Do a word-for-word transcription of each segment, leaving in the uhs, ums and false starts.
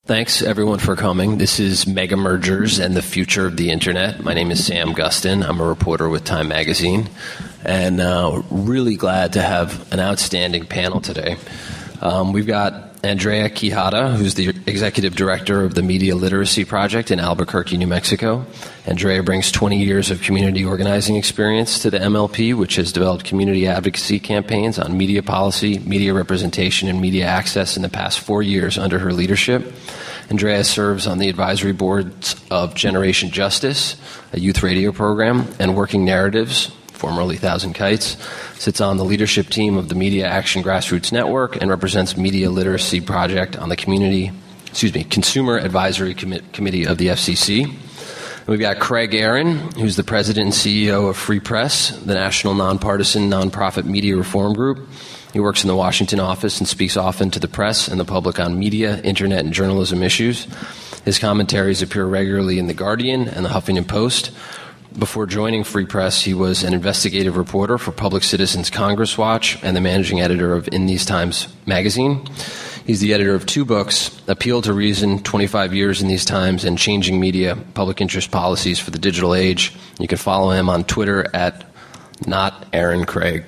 Thanks, everyone, for coming. This is Mega Mergers and the Future of the Internet. My name is Sam Gustin. I'm a reporter with Time Magazine, and uh, really glad to have an outstanding panel today. Um, we've got Andrea Quijada, who's the executive director of the Media Literacy Project in Albuquerque, New Mexico. Andrea brings twenty years of community organizing experience to the M L P, which has developed community advocacy campaigns on media policy, media representation, and media access in the past four years under her leadership. Andrea serves on the advisory boards of Generation Justice, a youth radio program, and Working Narratives, formerly Thousand Kites, sits on the leadership team of the Media Action Grassroots Network, and represents Media Literacy Project on the community, excuse me, Consumer Advisory Com- Committee of the F C C. And we've got Craig Aaron, who's the president and C E O of Free Press, the national nonpartisan nonprofit media reform group. He works in the Washington office and speaks often to the press and the public on media, internet, and journalism issues. His commentaries appear regularly in The Guardian and the Huffington Post. Before joining Free Press, he was an investigative reporter for Public Citizens Congress Watch and the managing editor of In These Times magazine. He's the editor of two books, Appeal to Reason, twenty-five years in These Times, and Changing Media, Public Interest Policies for the Digital Age. You can follow him on Twitter at Not Aaron Craig.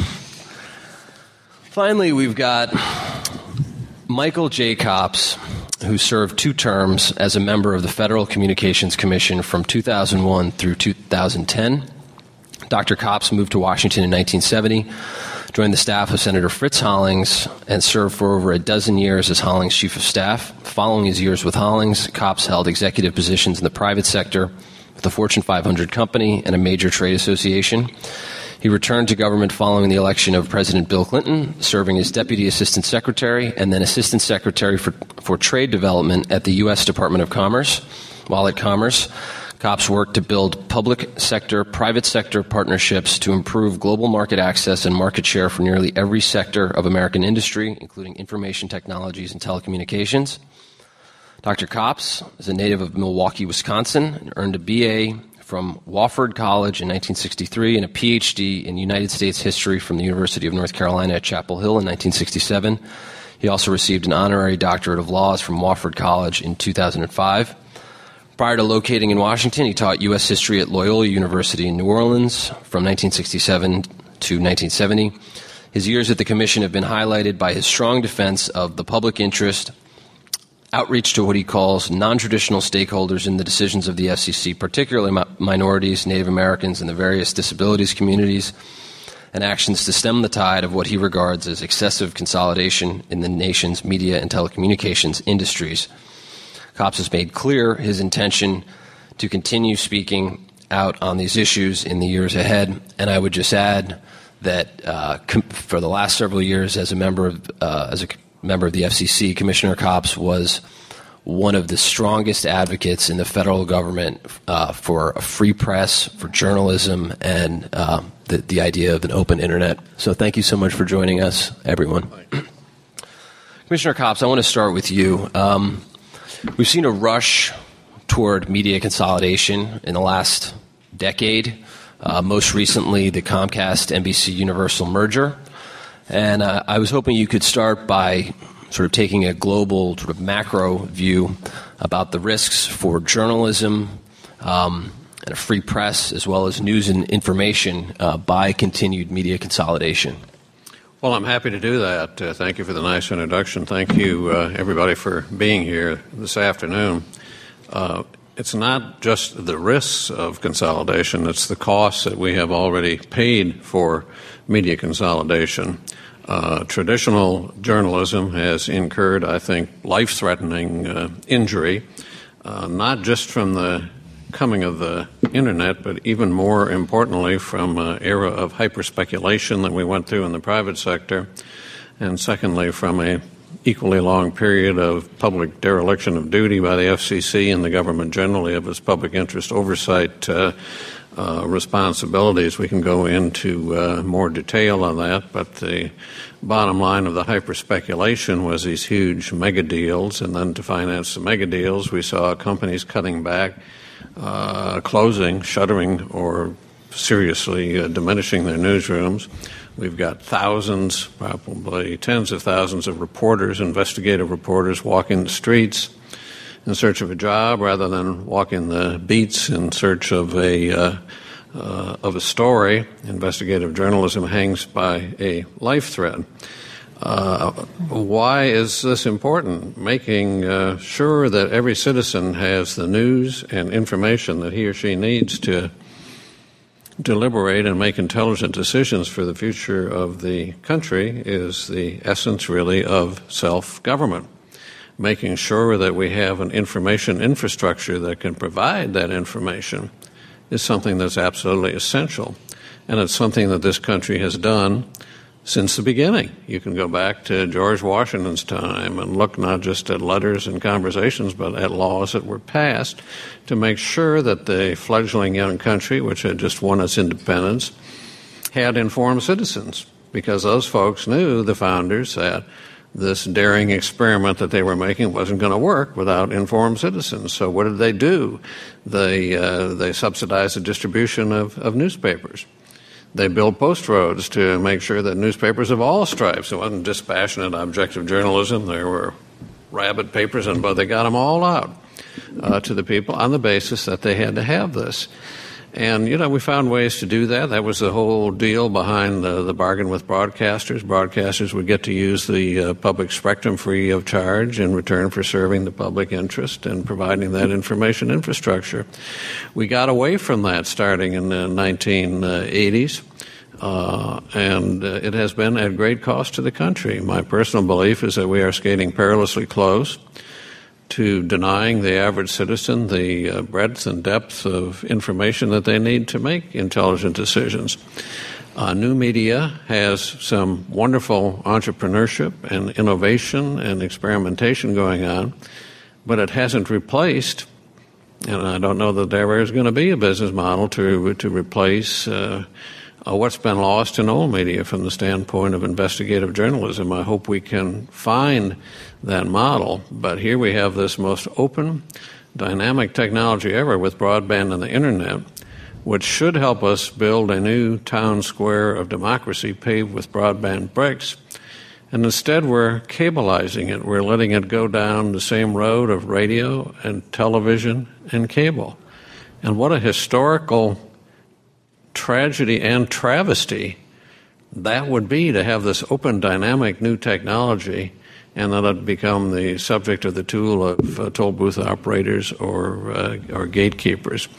Finally, we've got Michael J. Copps, who served two terms as a member of the Federal Communications Commission from two thousand one through two thousand ten. Doctor Copps moved to Washington in nineteen seventy, joined the staff of Senator Fritz Hollings, and served for over a dozen years as Hollings' chief of staff. Following his years with Hollings, Copps held executive positions in the private sector with a Fortune five hundred company and a major trade association. He returned to government following the election of President Bill Clinton, serving as Deputy Assistant Secretary and then Assistant Secretary for, for Trade Development at the U S Department of Commerce. While at Commerce, Copps worked to build public sector, private sector partnerships to improve global market access and market share for nearly every sector of American industry, including information technologies and telecommunications. Doctor Copps is a native of Milwaukee, Wisconsin, and earned a B A from Wofford College in nineteen sixty-three and a P H D in United States history from the University of North Carolina at Chapel Hill in nineteen sixty-seven. He also received an honorary doctorate of laws from Wofford College in two thousand five. Prior to locating in Washington, he taught U S history at Loyola University in New Orleans from nineteen sixty-seven to nineteen seventy. His years at the Commission have been highlighted by his strong defense of the public interest, outreach to what he calls non-traditional stakeholders in the decisions of the F C C, particularly mi- minorities, Native Americans, and the various disabilities communities, and actions to stem the tide of what he regards as excessive consolidation in the nation's media and telecommunications industries. Copps has made clear his intention to continue speaking out on these issues in the years ahead, and I would just add that uh, com- for the last several years as a member of uh, as a member of the F C C, Commissioner Copps was one of the strongest advocates in the federal government uh, for a free press, for journalism, and uh, the, the idea of an open internet. So thank you so much for joining us, everyone. Commissioner Copps, I want to start with you. Um, we've seen a rush toward media consolidation in the last decade, uh, most recently the Comcast-N B C Universal merger. And uh, I was hoping you could start by sort of taking a global, sort of macro view about the risks for journalism um, and a free press, as well as news and information uh, by continued media consolidation. Well, I'm happy to do that. Uh, thank you for the nice introduction. Thank you, uh, everybody, for being here this afternoon. Uh, it's not just the risks of consolidation, it's the costs that we have already paid for media consolidation. Uh, traditional journalism has incurred, I think, life-threatening uh, injury, uh, not just from the coming of the Internet, but even more importantly from an era of hyper-speculation that we went through in the private sector, and secondly from a equally long period of public dereliction of duty by the F C C and the government generally of its public interest oversight uh, uh, responsibilities. We can go into uh, more detail on that, but the bottom line of the hyper-speculation was these huge mega deals, and then to finance the mega deals, we saw companies cutting back, uh, closing, shuttering, or seriously uh, diminishing their newsrooms. We've got thousands, probably tens of thousands of reporters, investigative reporters walking the streets. in search of a job rather than walking the beats in search of a uh, uh, of a story. Investigative journalism hangs by a life thread. Uh, why is this important? Making uh, sure that every citizen has the news and information that he or she needs to deliberate and make intelligent decisions for the future of the country is the essence, really, of self-government. Making sure that we have an information infrastructure that can provide that information is something that's absolutely essential. And it's something that this country has done since the beginning. You can go back to George Washington's time and look not just at letters and conversations, but at laws that were passed to make sure that the fledgling young country, which had just won its independence, had informed citizens, because those folks knew, the founders, that this daring experiment that they were making wasn't going to work without informed citizens. So what did they do? They, uh, they subsidized the distribution of, of newspapers. They built post roads to make sure that newspapers of all stripes, it wasn't dispassionate, objective journalism, there were rabid papers, and but they got them all out uh, to the people on the basis that they had to have this. And, you know, we found ways to do that. That was the whole deal behind the, the bargain with broadcasters. Broadcasters would get to use the uh, public spectrum free of charge in return for serving the public interest and providing that information infrastructure. We got away from that starting in the nineteen eighties, uh, and uh, it has been at great cost to the country. My personal belief is that we are skating perilously close to denying the average citizen the uh, breadth and depth of information that they need to make intelligent decisions. Uh, new media has some wonderful entrepreneurship and innovation and experimentation going on, but it hasn't replaced, and I don't know that there is going to be a business model to to replace uh, uh, what's been lost in old media from the standpoint of investigative journalism. I hope we can find that model, but here we have this most open, dynamic technology ever with broadband and the internet, which should help us build a new town square of democracy paved with broadband bricks. And instead we're cableizing it. We're letting it go down the same road of radio and television and cable. And what a historical tragedy and travesty that would be, to have this open, dynamic new technology and that it become the subject of the tool of uh, toll booth operators or uh, or gatekeepers.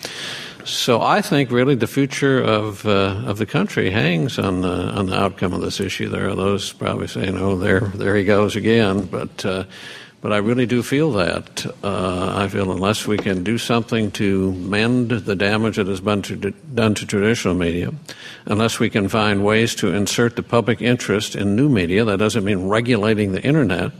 So I think really the future of uh, of the country hangs on the on the outcome of this issue. There are those probably saying, "Oh, there there he goes again," but uh, but I really do feel that. Uh, I feel unless we can do something to mend the damage that has been to, done to traditional media, unless we can find ways to insert the public interest in new media, that doesn't mean regulating the internet,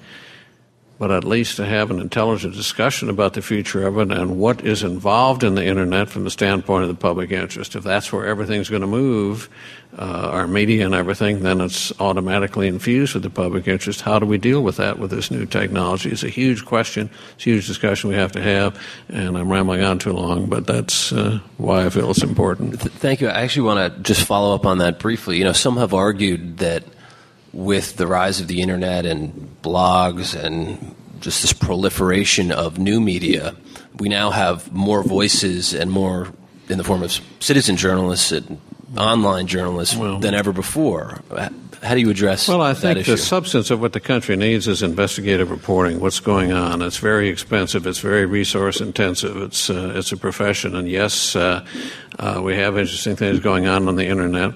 but at least to have an intelligent discussion about the future of it and what is involved in the internet from the standpoint of the public interest. If that's where everything's going to move, uh, our media and everything, then it's automatically infused with the public interest. How do we deal with that with this new technology? It's a huge question. It's a huge discussion we have to have, and I'm rambling on too long, but that's uh, why I feel it's important. Thank you. I actually want to just follow up on that briefly. You know, some have argued that with the rise of the internet and blogs and just this proliferation of new media, we now have more voices and more in the form of citizen journalists and online journalists well, than ever before. How do you address well, I that think issue? The substance of what the country needs is investigative reporting, what's going on. It's very expensive. It's very resource intensive. It's, uh, it's a profession. And yes, uh, uh, we have interesting things going on on the internet.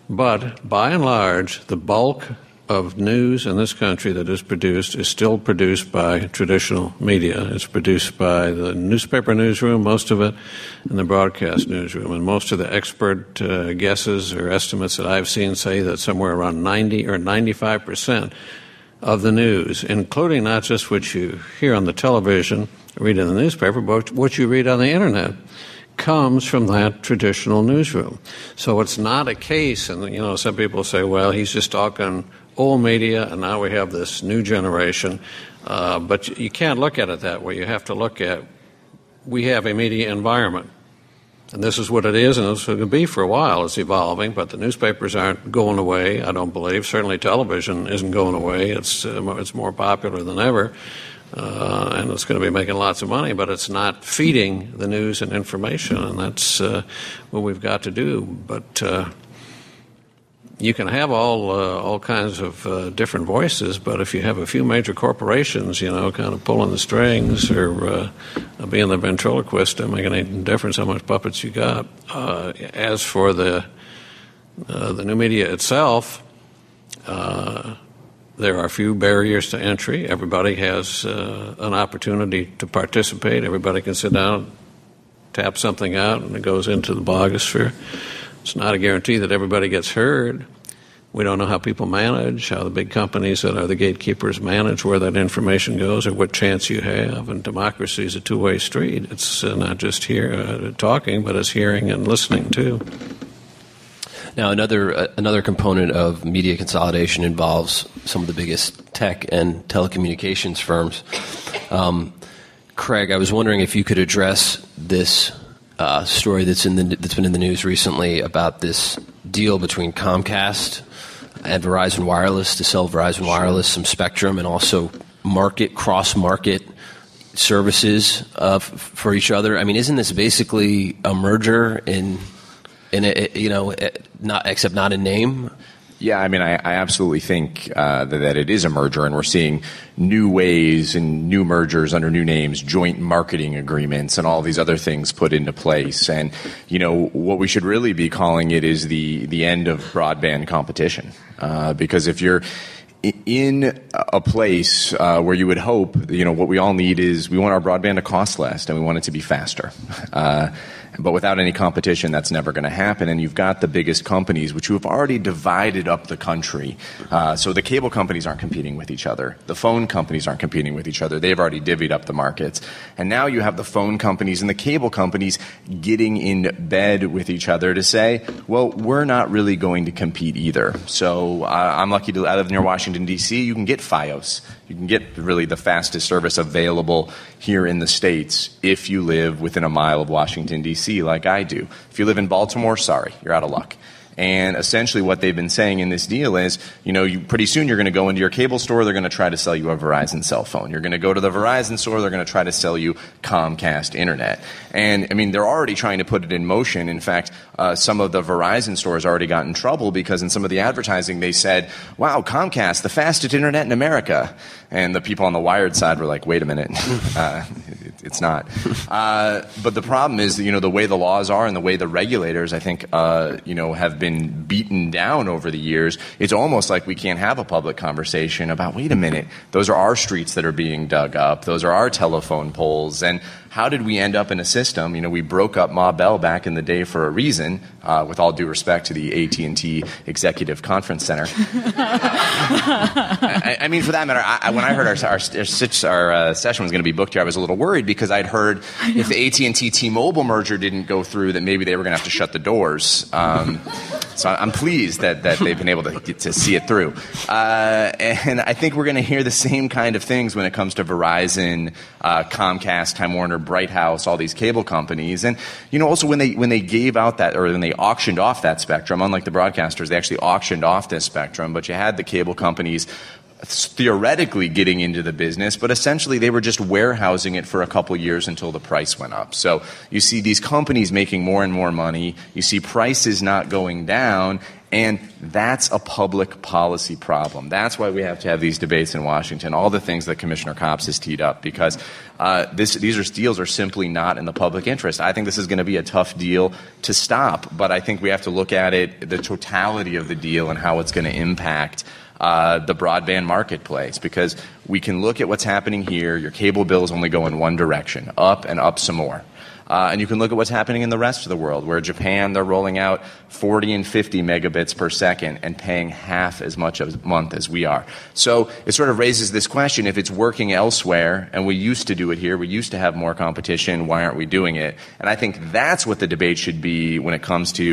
But by and large, the bulk of news in this country that is produced is still produced by traditional media. It's produced by the newspaper newsroom, most of it, and the broadcast newsroom. And most of the expert uh, guesses or estimates that I've seen say that somewhere around ninety or ninety-five percent of the news, including not just what you hear on the television, read in the newspaper, but what you read on the internet, comes from that traditional newsroom. So it's not a case, and you know, some people say, well, he's just talking old media, and now we have this new generation. Uh, but you can't look at it that way. You have to look at, we have a media environment. And this is what it is, and this is what it'll be for a while. It's evolving, but the newspapers aren't going away, I don't believe. Certainly television isn't going away. It's, uh, it's more popular than ever. uh, and it's going to be making lots of money, but it's not feeding the news and information, and that's uh, what we've got to do. But uh, you can have all uh, all kinds of uh, different voices, but if you have a few major corporations, you know, kind of pulling the strings or uh, being the ventriloquist, it doesn't make any difference how much puppets you got. Uh, as for the uh, the new media itself, uh, there are few barriers to entry. Everybody has uh, an opportunity to participate. Everybody can sit down, tap something out, and it goes into the blogosphere. It's not a guarantee that everybody gets heard. We don't know how people manage, how the big companies that are the gatekeepers manage where that information goes or what chance you have. And democracy is a two-way street. It's uh, not just here uh, talking, but it's hearing and listening too. Now, another uh, another component of media consolidation involves some of the biggest tech and telecommunications firms. Um, Craig, I was wondering if you could address this uh, story that's in the that's been in the news recently about this deal between Comcast and Verizon Wireless to sell Verizon Wireless some spectrum and also market cross-market services uh, f- for each other. I mean, isn't this basically a merger in, in a, you know, not except not in name? Yeah, I mean, I, I absolutely think uh, that, that it is a merger, and we're seeing new ways and new mergers under new names, joint marketing agreements, and all these other things put into place. And, you know, what we should really be calling it is the, the end of broadband competition. Uh, because if you're in a place uh, where you would hope, you know, what we all need is we want our broadband to cost less and we want it to be faster. Uh, but without any competition, that's never going to happen. And you've got the biggest companies, which have already divided up the country. Uh, so the cable companies aren't competing with each other. The phone companies aren't competing with each other. They've already divvied up the markets. And now you have the phone companies and the cable companies getting in bed with each other to say, well, we're not really going to compete either. So uh, I'm lucky to I live near Washington, D C. You can get Fios. You can get really the fastest service available here in the States if you live within a mile of Washington, D C, like I do. If you live in Baltimore, sorry, you're out of luck. And essentially what they've been saying in this deal is, you know, you, pretty soon you're going to go into your cable store, they're going to try to sell you a Verizon cell phone. You're going to go to the Verizon store, they're going to try to sell you Comcast internet. And, I mean, they're already trying to put it in motion. In fact, uh, some of the Verizon stores already got in trouble because in some of the advertising they said, wow, Comcast, the fastest internet in America. And the people on the Wired side were like, wait a minute, uh, it, it's not. Uh, but the problem is, you know, the way the laws are and the way the regulators, I think, uh, you know, have been beaten down over the years, it's almost like we can't have a public conversation about, wait a minute, those are our streets that are being dug up. Those are our telephone poles. And how did we end up in a system? You know, we broke up Ma Bell back in the day for a reason, uh, with all due respect to the A T and T Executive Conference Center. I, I mean, for that matter, I, when I heard our, our, our uh, session was going to be booked here, I was a little worried because I'd heard if the A T and T T-Mobile merger didn't go through, that maybe they were going to have to shut the doors. Um, so I'm pleased that, that they've been able to get to see it through. Uh, and I think we're going to hear the same kind of things when it comes to Verizon, uh, Comcast, Time Warner, Bright House, all these cable companies. And, you know, also when they when they gave out that, or when they auctioned off that spectrum, unlike the broadcasters, they actually auctioned off this spectrum, but you had the cable companies theoretically getting into the business, but essentially they were just warehousing it for a couple years until the price went up. So you see these companies making more and more money, you see prices not going down, and that's a public policy problem. That's why we have to have these debates in Washington, all the things that Commissioner Copps has teed up, because uh, this, these are, deals are simply not in the public interest. I think this is going to be a tough deal to stop, but I think we have to look at it, the totality of the deal and how it's going to impact Uh, the broadband marketplace, because we can look at what's happening here. Your cable bills only go in one direction, up and up some more. Uh, and you can look at what's happening in the rest of the world, where Japan, they're rolling out forty and fifty megabits per second and paying half as much a month as we are. So it sort of raises this question, if it's working elsewhere, and we used to do it here, we used to have more competition, why aren't we doing it? And I think that's what the debate should be when it comes to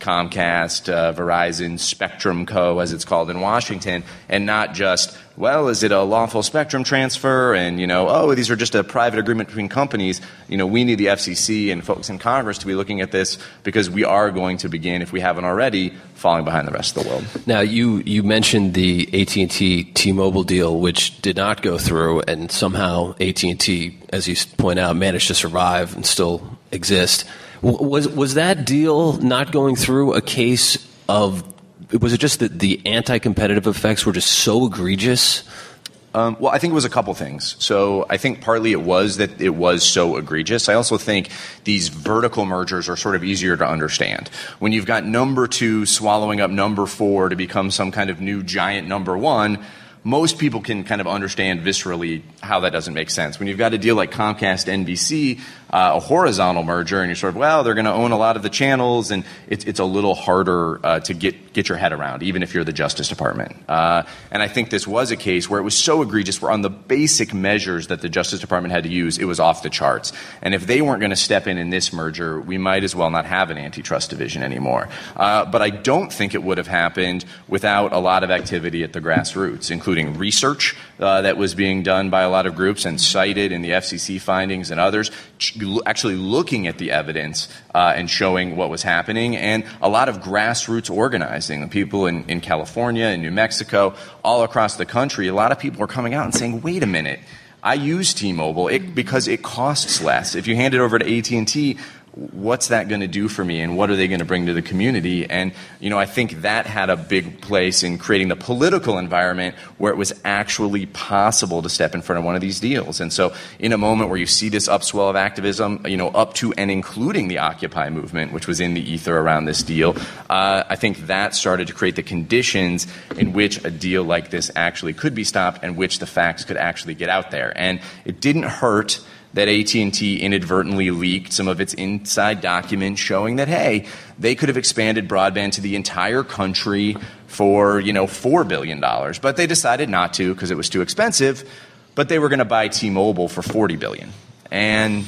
Comcast, uh, Verizon, Spectrum Co., as it's called in Washington, and not just, well, is it a lawful spectrum transfer? And, you know, oh, these are just a private agreement between companies. You know, we need the F C C and folks in Congress to be looking at this because we are going to begin, if we haven't already, falling behind the rest of the world. Now, you, you mentioned the A T and T T-Mobile deal, which did not go through, and somehow A T and T, as you point out, managed to survive and still exist. Was was that deal not going through a case of, was it just that the anti-competitive effects were just so egregious? Um, well, I think it was a couple things. So I think partly it was that it was so egregious. I also think these vertical mergers are sort of easier to understand. When you've got number two swallowing up number four to become some kind of new giant number one, most people can kind of understand viscerally how that doesn't make sense. When you've got a deal like Comcast N B C, uh, a horizontal merger, and you're sort of, well, they're going to own a lot of the channels, and it's, it's a little harder uh, to get, get your head around, even if you're the Justice Department. Uh, and I think this was a case where it was so egregious, where on the basic measures that the Justice Department had to use, it was off the charts. And if they weren't going to step in in this merger, we might as well not have an antitrust division anymore. Uh, but I don't think it would have happened without a lot of activity at the grassroots, including research uh, that was being done by a lot of groups and cited in the F C C findings and others, actually looking at the evidence uh, and showing what was happening, and a lot of grassroots organizing. People in, in California and New Mexico, all across the country, a lot of people are coming out and saying, wait a minute, I use T-Mobile it, because it costs less. If you hand it over to A T and T, what's that going to do for me, and what are they going to bring to the community? And, you know, I think that had a big place in creating the political environment where it was actually possible to step in front of one of these deals. And so in a moment where you see this upswell of activism, you know, up to and including the Occupy movement, which was in the ether around this deal, uh, I think that started to create the conditions in which a deal like this actually could be stopped and which the facts could actually get out there. And it didn't hurt that A T and T inadvertently leaked some of its inside documents showing that, hey, they could have expanded broadband to the entire country for, you know, four billion dollars. But they decided not to because it was too expensive. But they were going to buy T-Mobile for forty billion dollars. And,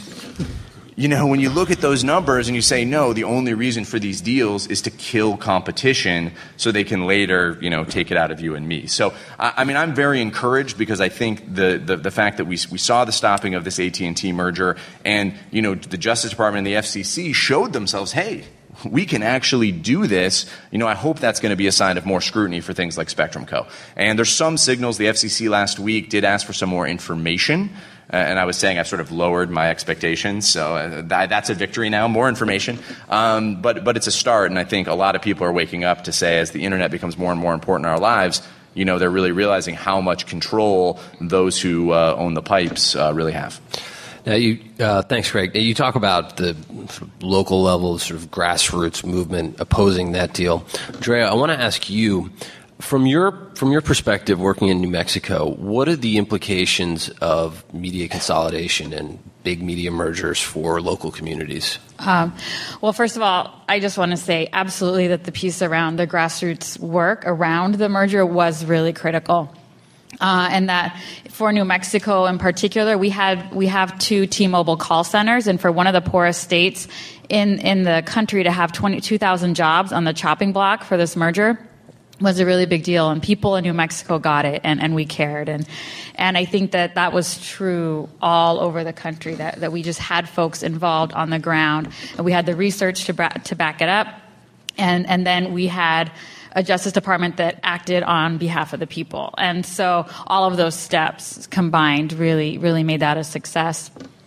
you know, when you look at those numbers and you say, no, the only reason for these deals is to kill competition so they can later, you know, take it out of you and me. So, I, I mean, I'm very encouraged because I think the, the, the fact that we, we saw the stopping of this A T and T merger and, you know, the Justice Department and the F C C showed themselves, hey, we can actually do this. You know, I hope that's going to be a sign of more scrutiny for things like Spectrum Co. And there's some signals. The F C C last week did ask for some more information. Uh, and I was saying I've sort of lowered my expectations, so uh, th- that's a victory now, more information. Um, but, but it's a start, and I think a lot of people are waking up to say as the Internet becomes more and more important in our lives, you know, they're really realizing how much control those who uh, own the pipes uh, really have. Now, you, uh, thanks, Craig. You talk about the sort of local level, sort of grassroots movement opposing that deal. Drea, I want to ask you, From your from your perspective, working in New Mexico, what are the implications of media consolidation and big media mergers for local communities? Um, well, first of all, I just want to say absolutely that the piece around the grassroots work around the merger was really critical. Uh, and that for New Mexico in particular, we had we have two T-Mobile call centers, and for one of the poorest states in, in the country to have twenty-two thousand jobs on the chopping block for this merger was a really big deal, and people in New Mexico got it, and, and we cared. And and I think that that was true all over the country, that, that we just had folks involved on the ground, and we had the research to, bra- to back it up, and, and then we had a Justice Department that acted on behalf of the people. And so all of those steps combined really, really made that a success.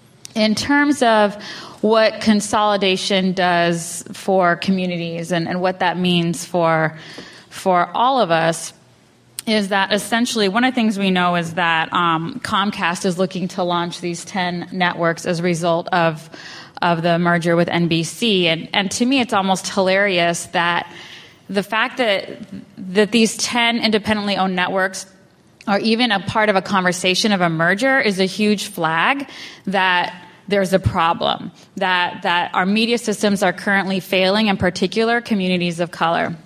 In terms of what consolidation does for communities and, and what that means for for all of us, is that essentially one of the things we know is that um, Comcast is looking to launch these ten networks as a result of of the merger with N B C. And, and to me, it's almost hilarious that the fact that that these ten independently owned networks are even a part of a conversation of a merger is a huge flag that there's a problem, that that our media systems are currently failing, in particular communities of color.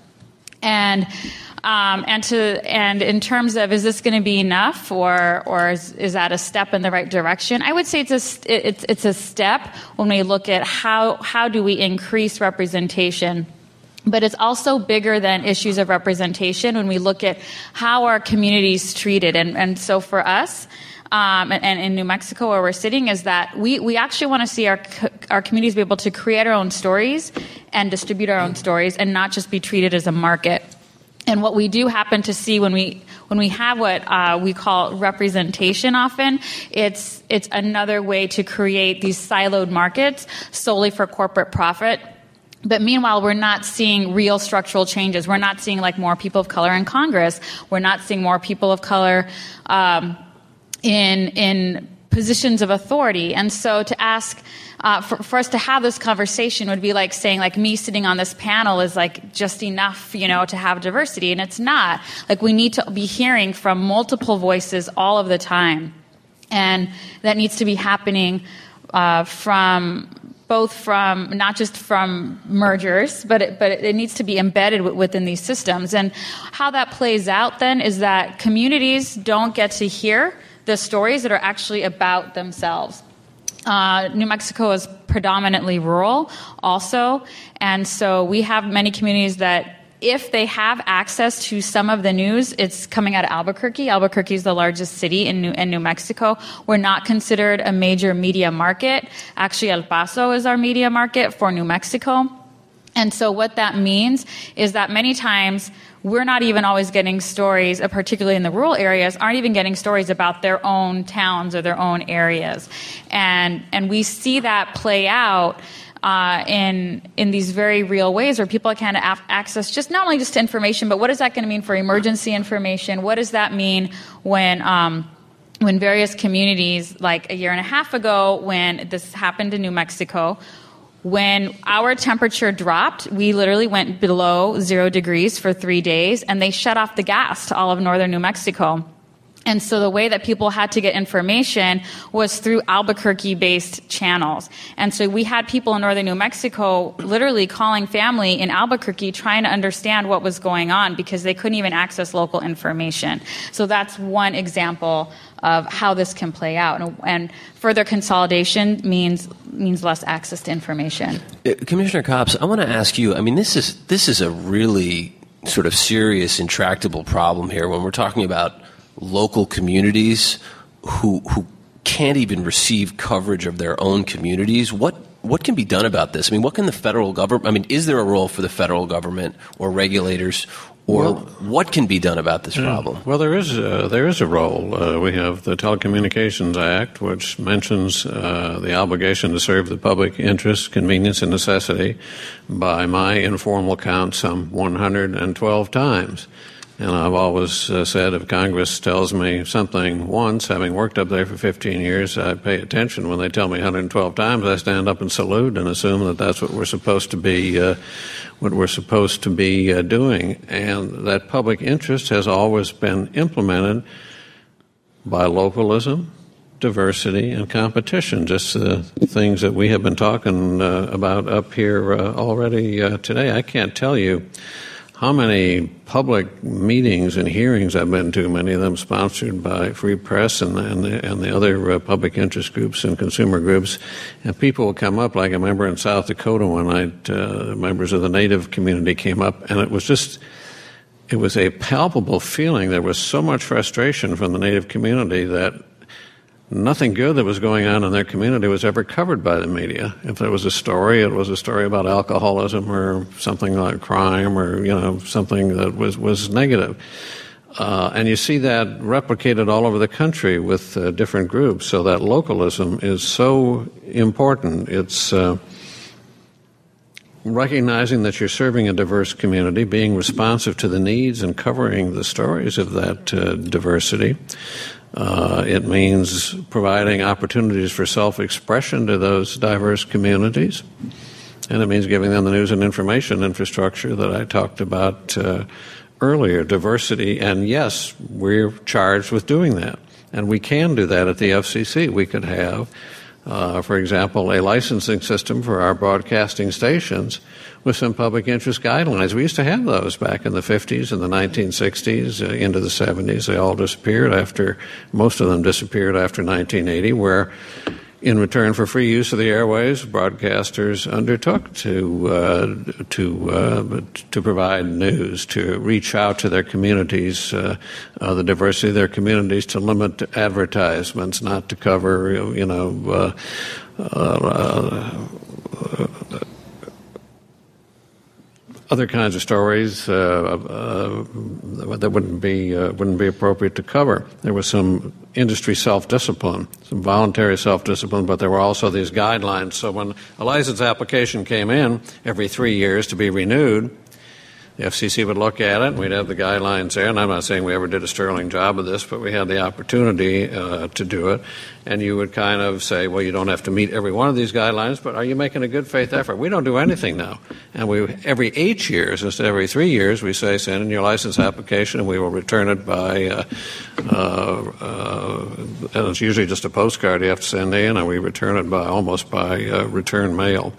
And um, and to and in terms of, is this going to be enough, or or is, is that a step in the right direction? I would say it's a it's it's a step when we look at how how do we increase representation But it's also bigger than issues of representation when we look at how our communities treated. And, and so for us, um, and, and in New Mexico where we're sitting, is that we, we actually want to see our our communities be able to create our own stories and distribute our own stories and not just be treated as a market. And what we do happen to see when we when we have what uh, we call representation often, it's it's another way to create these siloed markets solely for corporate profit. But meanwhile, we're not seeing real structural changes. We're not seeing like more people of color in Congress. We're not seeing more people of color um, in in positions of authority. And so to ask uh, for, for us to have this conversation would be like saying like me sitting on this panel is like just enough, you know, to have diversity. And it's not. Like we need to be hearing from multiple voices all of the time. And that needs to be happening uh, from both from, not just from mergers, but it, but it needs to be embedded w- within these systems. And how that plays out then is that communities don't get to hear the stories that are actually about themselves. Uh, New Mexico is predominantly rural also, and so we have many communities that if they have access to some of the news, it's coming out of Albuquerque. Albuquerque is the largest city in New, in New Mexico. We're not considered a major media market. Actually, El Paso is our media market for New Mexico. And so what that means is that many times we're not even always getting stories, particularly in the rural areas, aren't even getting stories about their own towns or their own areas. And and we see that play out Uh, in in these very real ways where people can have access just not only just to information, but what is that going to mean for emergency information? What does that mean when um, when various communities, like a year and a half ago when this happened in New Mexico, when our temperature dropped, we literally went below zero degrees for three days, and they shut off the gas to all of northern New Mexico. And so the way that people had to get information was through Albuquerque-based channels. And so we had people in northern New Mexico literally calling family in Albuquerque trying to understand what was going on because they couldn't even access local information. So that's one example of how this can play out. And, and further consolidation means means less access to information. Commissioner Copps, I want to ask you, I mean, this is this is a really sort of serious, intractable problem here when we're talking about local communities who who can't even receive coverage of their own communities. What what can be done about this? I mean, what can the federal government, I mean, is there a role for the federal government or regulators, or well, what can be done about this yeah, problem? Well, there is a, there is a role. Uh, we have the Telecommunications Act, which mentions uh, the obligation to serve the public interest, convenience, and necessity by my informal count some one hundred twelve times. And I've always uh, said if Congress tells me something once, having worked up there for fifteen years, I pay attention. When they tell me one hundred twelve times, I stand up and salute and assume that that's what we're supposed to be, uh, what we're supposed to be uh, doing. And that public interest has always been implemented by localism, diversity, and competition, just the things that we have been talking uh, about up here uh, already uh, today. I can't tell you how many public meetings and hearings I've been to, many of them sponsored by Free Press and, and, the, and the other uh, public interest groups and consumer groups, and people will come up, like I remember in South Dakota one night, uh, members of the Native community came up, and it was just, it was a palpable feeling. There was so much frustration from the Native community that nothing good that was going on in their community was ever covered by the media. If there was a story, it was a story about alcoholism or something like crime or, you know, something that was, was negative. Uh, and you see that replicated all over the country with uh, different groups. So that localism is so important. It's uh, recognizing that you're serving a diverse community, being responsive to the needs and covering the stories of that uh, diversity. Uh, it means providing opportunities for self-expression to those diverse communities. And it means giving them the news and information infrastructure that I talked about uh, earlier, diversity. And yes, we're charged with doing that. And we can do that at the F C C. We could have, uh, for example, a licensing system for our broadcasting stations with some public interest guidelines. We used to have those back in the fifties and the nineteen sixties, uh, into the seventies. They all disappeared after, most of them disappeared after nineteen eighty, where in return for free use of the airways, broadcasters undertook to uh, to uh, to provide news, to reach out to their communities, uh, uh, the diversity of their communities, to limit advertisements, not to cover, you know, uh, uh, uh, other kinds of stories uh, uh, that wouldn't be uh, wouldn't be appropriate to cover. There was some industry self-discipline, some voluntary self-discipline, but there were also these guidelines. So when a license application came in every three years to be renewed, the F C C would look at it, and we'd have the guidelines there. And I'm not saying we ever did a sterling job of this, but we had the opportunity uh, to do it. And you would kind of say, well, you don't have to meet every one of these guidelines, but are you making a good faith effort? We don't do anything now. And we every eight years, instead of every three years, we say, send in your license application, and we will return it by, uh, uh, uh, and it's usually just a postcard you have to send in, and we return it by almost by uh, return mail.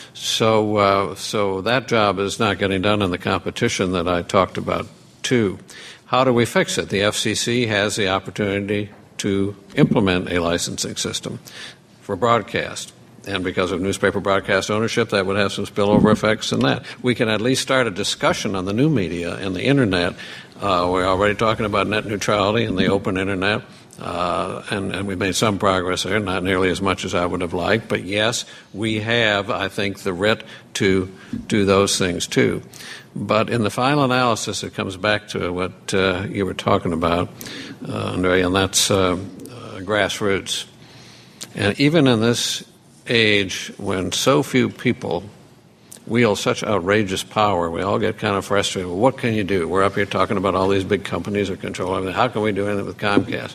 So, uh, so that job is not getting done in the competition that I talked about, too. How do we fix it? The F C C has the opportunity to implement a licensing system for broadcast. And because of newspaper broadcast ownership, that would have some spillover effects in that. We can at least start a discussion on the new media and the Internet. Uh, we're already talking about net neutrality and the open Internet. Uh, and, and we've made some progress there, not nearly as much as I would have liked. But yes, we have, I think, the writ to do those things too. But in the final analysis, it comes back to what uh, you were talking about, uh, Andre, and that's uh, uh, grassroots. And even in this age when so few people wield such outrageous power, we all get kind of frustrated. Well, what can you do? We're up here talking about all these big companies that control everything. How can we do anything with Comcast?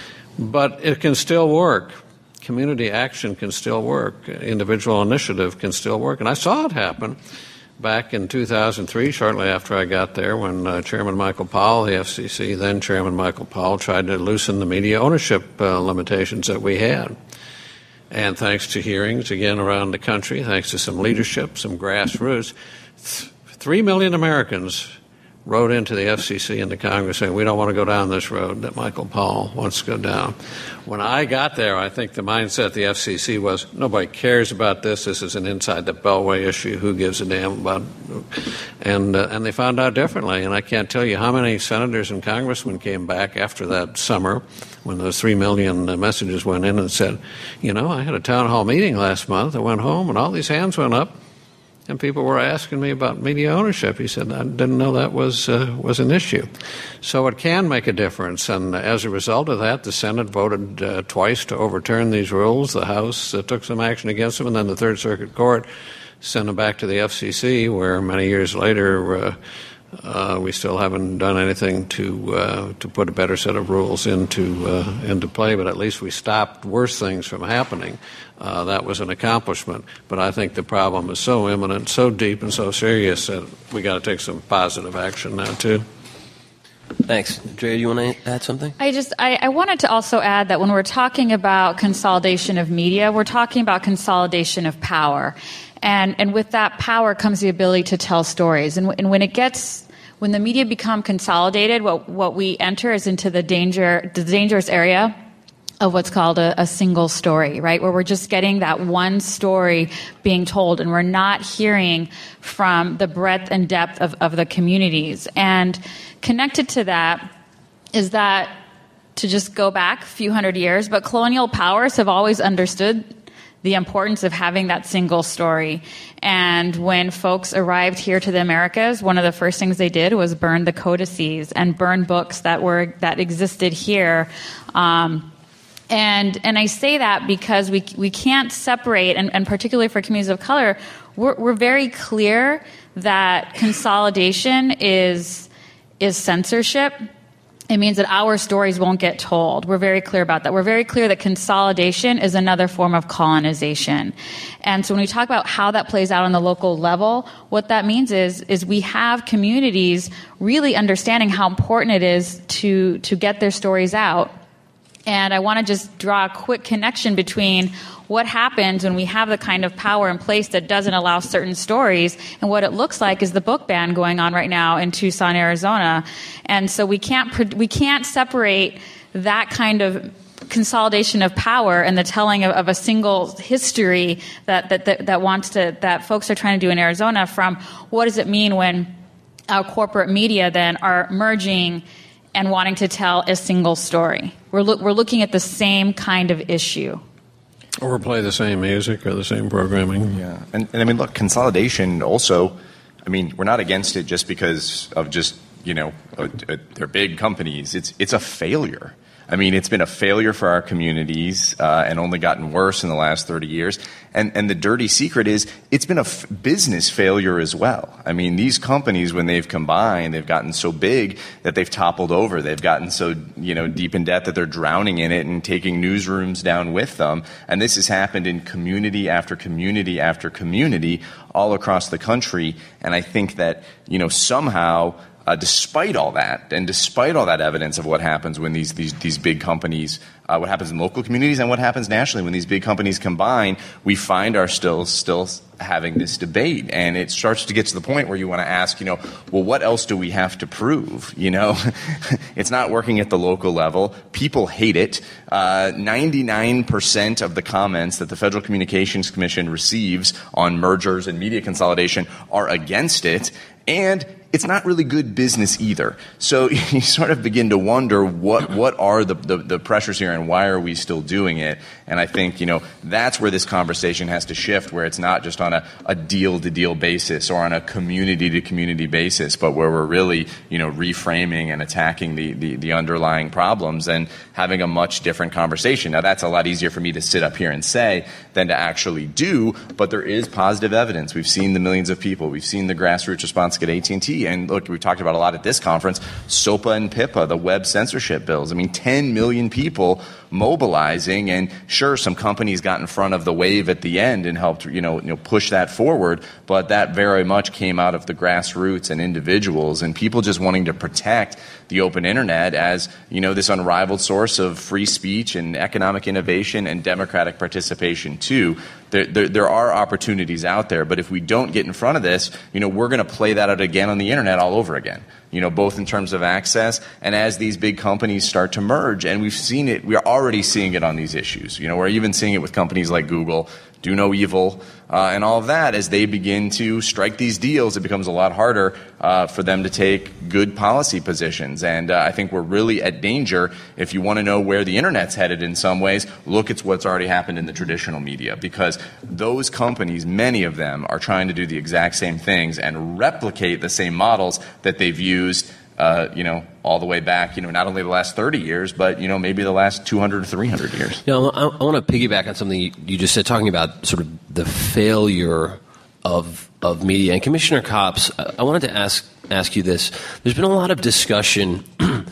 But it can still work. Community action can still work. Individual initiative can still work. And I saw it happen back in two thousand three, shortly after I got there, when uh, Chairman Michael Powell, the F C C, then Chairman Michael Powell, tried to loosen the media ownership uh, limitations that we had. And thanks to hearings, again, around the country, thanks to some leadership, some grassroots, th- three million Americans wrote into the F C C and the Congress saying, we don't want to go down this road that Michael Powell wants to go down. When I got there, I think the mindset of the F C C was, nobody cares about this. This is an inside the Beltway issue. Who gives a damn about it? And, uh, and they found out differently. And I can't tell you how many senators and congressmen came back after that summer when those three million messages went in and said, you know, I had a town hall meeting last month. I went home and all these hands went up. And people were asking me about media ownership. He said, I didn't know that was uh, was an issue. So it can make a difference. And as a result of that, the Senate voted uh, twice to overturn these rules. The House uh, took some action against them. And then the Third Circuit Court sent them back to the F C C, where many years later uh, uh, we still haven't done anything to uh, to put a better set of rules into uh, into play. But at least we stopped worse things from happening. Uh, that was an accomplishment. But I think the problem is so imminent, so deep, and so serious that we got to take some positive action now, too. Thanks. Drea, do you want to add something? I just I, I wanted to also add that when we're talking about consolidation of media, we're talking about consolidation of power. And and with that power comes the ability to tell stories. And, and when it gets when the media become consolidated, what what we enter is into the danger the dangerous area of what's called a, a single story, right? Where we're just getting that one story being told and we're not hearing from the breadth and depth of, of the communities. And connected to that is that, to just go back a few hundred years, but colonial powers have always understood the importance of having that single story. And when folks arrived here to the Americas, one of the first things they did was burn the codices and burn books that were that existed here. Um, And and I say that because we we can't separate, and, and particularly for communities of color, we're, we're very clear that consolidation is is censorship. It means that our stories won't get told. We're very clear about that. We're very clear that consolidation is another form of colonization. And so when we talk about how that plays out on the local level, what that means is is we have communities really understanding how important it is to to get their stories out. And I want to just draw a quick connection between what happens when we have the kind of power in place that doesn't allow certain stories and what it looks like is the book ban going on right now in Tucson, Arizona. And so we can't we can't separate that kind of consolidation of power and the telling of, of a single history that, that, that, that wants to, that folks are trying to do in Arizona, from what does it mean when our corporate media then are merging and wanting to tell a single story. We're, lo- we're looking at the same kind of issue. Or play the same music or the same programming. Yeah, and, and I mean, look, consolidation also, I mean, we're not against it just because of just, you know, uh, uh, they're big companies. It's it's a failure. I mean, it's been a failure for our communities uh, and only gotten worse in the last thirty years. And and the dirty secret is it's been a f- business failure as well. I mean, these companies, when they've combined, they've gotten so big that they've toppled over. They've gotten so, you know, deep in debt that they're drowning in it and taking newsrooms down with them. And this has happened in community after community after community all across the country. And I think that, you know, somehow, Uh, despite all that, and despite all that evidence of what happens when these these, these big companies, uh, what happens in local communities and what happens nationally when these big companies combine, we find ourselves still, still having this debate. And it starts to get to the point where you want to ask, you know, well, what else do we have to prove? You know, it's not working at the local level. People hate it. Uh, ninety-nine percent of the comments that the Federal Communications Commission receives on mergers and media consolidation are against it. And it's not really good business either. So you sort of begin to wonder what what are the, the, the pressures here and why are we still doing it? And I think, you know, that's where this conversation has to shift, where it's not just on a, a deal-to-deal basis or on a community-to-community basis, but where we're really, you know, reframing and attacking the, the, the underlying problems and having a much different conversation. Now, that's a lot easier for me to sit up here and say than to actually do, but there is positive evidence. We've seen the millions of people. We've seen the grassroots response get A T and T. And look, we talked about a lot at this conference, SOPA and PIPA, the web censorship bills. I mean, ten million people mobilizing, and sure, some companies got in front of the wave at the end and helped, you know, you know, push that forward, but that very much came out of the grassroots and individuals and people just wanting to protect the open internet as, you know, this unrivaled source of free speech and economic innovation and democratic participation too. There, there, there are opportunities out there, but if we don't get in front of this, you know, we're going to play that out again on the internet all over again. You know, both in terms of access and as these big companies start to merge. And we've seen it, we are already seeing it on these issues. You know, we're even seeing it with companies like Google, Do No Evil, uh, and all of that. As they begin to strike these deals, it becomes a lot harder uh, for them to take good policy positions. And uh, I think we're really at danger. If you want to know where the internet's headed in some ways, look at what's already happened in the traditional media, because those companies, many of them, are trying to do the exact same things and replicate the same models that they've used Uh, you know, all the way back, you know, not only the last thirty years, but, you know, maybe the last two hundred or three hundred years. You know, I, I want to piggyback on something you, you just said, talking about sort of the failure of of media. And Commissioner Copps, I, I wanted to ask ask you this. There's been a lot of discussion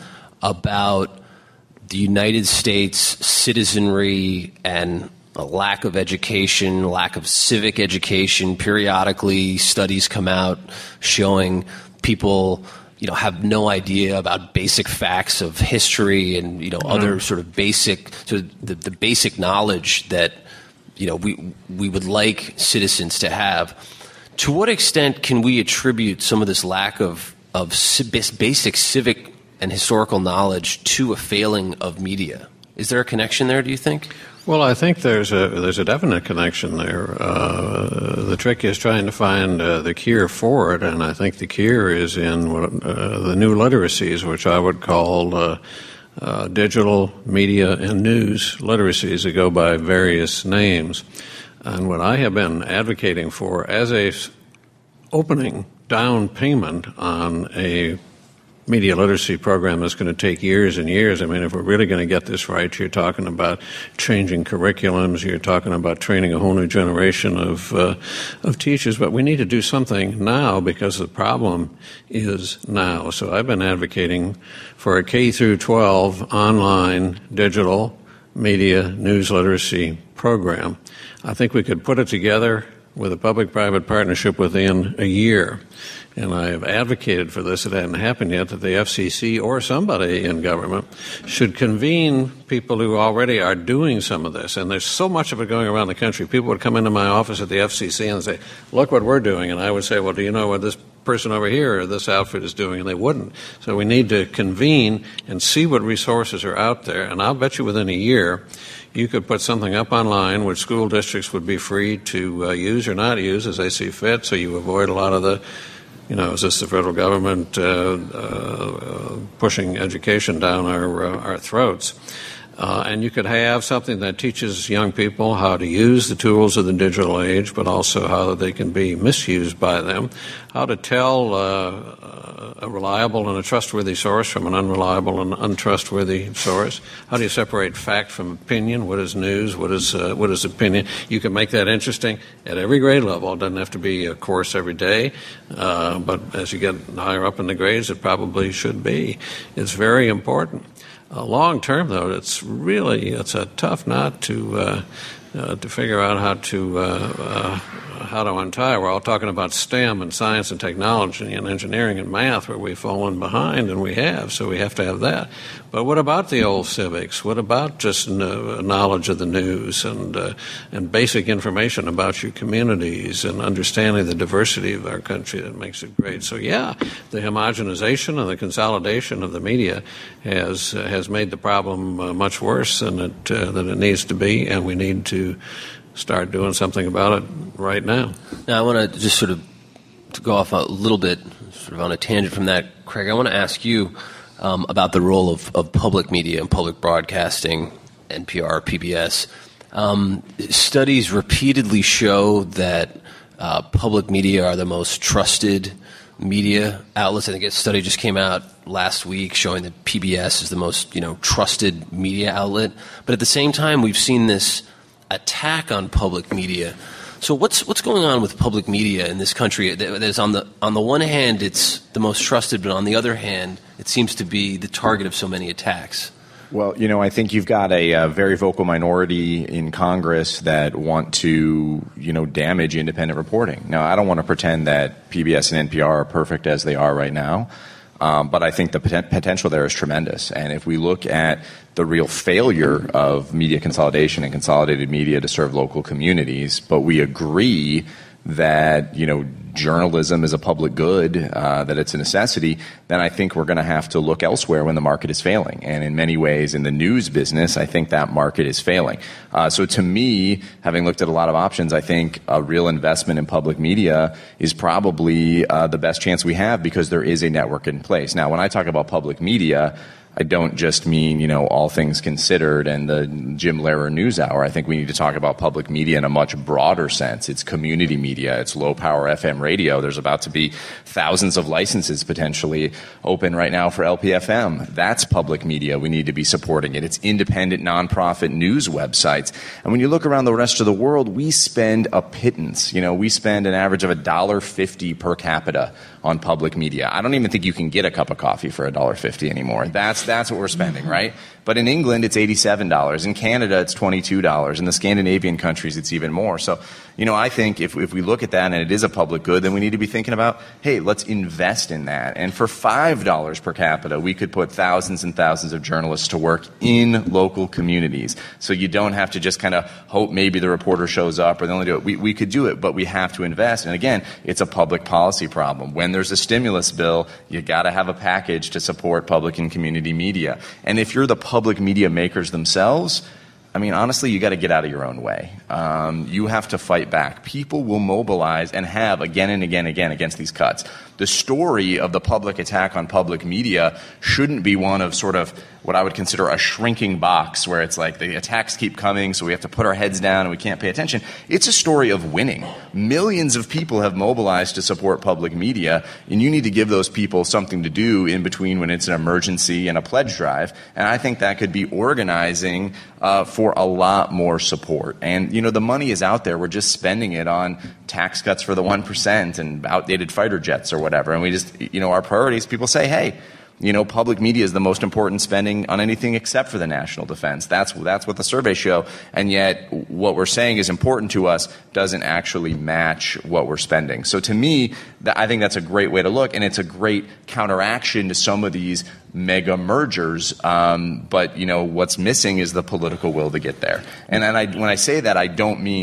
about the United States citizenry and a lack of education, lack of civic education. Periodically, studies come out showing people, you know, have no idea about basic facts of history and, you know, mm. other sort of basic, sort of the, the basic knowledge that, you know, we we would like citizens to have. To what extent can we attribute some of this lack of of basic civic and historical knowledge to a failing of media? Is there a connection there, do you think? Well, I think there's a there's a definite connection there. Uh, the trick is trying to find uh, the cure for it, and I think the cure is in what, uh, the new literacies, which I would call uh, uh, digital media and news literacies that go by various names. And what I have been advocating for as a opening down payment on a media literacy program that's going to take years and years. I mean, if we're really going to get this right, you're talking about changing curriculums, you're talking about training a whole new generation of uh, of teachers, but we need to do something now because the problem is now. So I've been advocating for a K through twelve online digital media news literacy program. I think we could put it together with a public-private partnership within a year. And I have advocated for this. It hadn't happened yet, that the F C C or somebody in government should convene people who already are doing some of this. And there's so much of it going around the country. People would come into my office at the F C C and say, look what we're doing. And I would say, well, do you know what this person over here or this outfit is doing, and they wouldn't. So we need to convene and see what resources are out there, and I'll bet you within a year you could put something up online which school districts would be free to uh, use or not use as they see fit, so you avoid a lot of the, you know, is this the federal government uh, uh, pushing education down our, uh, our throats? Uh, and you could have something that teaches young people how to use the tools of the digital age, but also how they can be misused by them, how to tell uh, a reliable and a trustworthy source from an unreliable and untrustworthy source. How do you separate fact from opinion? What is news? What is uh, what is opinion? You can make that interesting at every grade level. It doesn't have to be a course every day, uh, but as you get higher up in the grades, it probably should be. It's very important. Uh, long term, though, it's really it's a tough knot to uh, uh, to figure out how to uh, uh, how to untie. We're all talking about STEM and science and technology and engineering and math, where we've fallen behind, and we have. So we have to have that. But what about the old civics? What about just knowledge of the news and uh, and basic information about your communities and understanding the diversity of our country that makes it great? So yeah, the homogenization and the consolidation of the media has uh, has made the problem uh, much worse than it uh, than it needs to be, and we need to start doing something about it right now. Now, I want to just sort of to go off a little bit, sort of on a tangent from that, Craig. I want to ask you um, about the role of, of public media and public broadcasting, N P R, P B S. Um, studies repeatedly show that uh, public media are the most trusted media outlets. I think a study just came out last week showing that P B S is the most, you know, trusted media outlet. But at the same time, we've seen this attack on public media. So what's what's going on with public media in this country? There's on the on the one hand, it's the most trusted, but on the other hand, it seems to be the target of so many attacks. Well, you know, I think you've got a, a very vocal minority in Congress that want to, you know, damage independent reporting. Now, I don't want to pretend that P B S and N P R are perfect as they are right now. Um, but I think the poten- potential there is tremendous. And if we look at the real failure of media consolidation and consolidated media to serve local communities, but we agree that, you know, journalism is a public good, uh, that it's a necessity, then I think we're going to have to look elsewhere when the market is failing. And in many ways, in the news business, I think that market is failing. Uh, so to me, having looked at a lot of options, I think a real investment in public media is probably uh, the best chance we have, because there is a network in place. Now, when I talk about public media, I don't just mean, you know, All Things Considered and the Jim Lehrer News Hour. I think we need to talk about public media in a much broader sense. It's community media. It's low-power F M radio. There's about to be thousands of licenses potentially open right now for L P F M. That's public media. We need to be supporting it. It's independent, nonprofit news websites. And when you look around the rest of the world, we spend a pittance. You know, we spend an average of one dollar fifty per capita on public media. I don't even think you can get a cup of coffee for one dollar fifty anymore. That's That's what we're spending, right? But in England, it's eighty-seven dollars. In Canada, it's twenty-two dollars. In the Scandinavian countries, it's even more. So, you know, I think if, if we look at that and it is a public good, then we need to be thinking about, hey, let's invest in that. And for five dollars per capita, we could put thousands and thousands of journalists to work in local communities. So you don't have to just kind of hope maybe the reporter shows up or they only do it. We, we could do it, but we have to invest. And again, it's a public policy problem. When there's a stimulus bill, you got to have a package to support public and community media. And if you're the public media makers themselves, I mean, honestly, you got to get out of your own way. Um, you have to fight back. People will mobilize and have again and again and again against these cuts. The story of the public attack on public media shouldn't be one of sort of what I would consider a shrinking box, where it's like the attacks keep coming, so we have to put our heads down and we can't pay attention. It's a story of winning. Millions of people have mobilized to support public media, and you need to give those people something to do in between when it's an emergency and a pledge drive. And I think that could be organizing uh, for a lot more support. And, you know, the money is out there. We're just spending it on tax cuts for the one percent and outdated fighter jets or whatever. And we just, you know, our priorities, people say, hey, you know, public media is the most important spending on anything except for the national defense. That's that's what the surveys show. And yet what we're saying is important to us doesn't actually match what we're spending. So to me, th- I think that's a great way to look, and it's a great counteraction to some of these mega mergers. Um, but, you know, what's missing is the political will to get there. And, and I, when I say that, I don't mean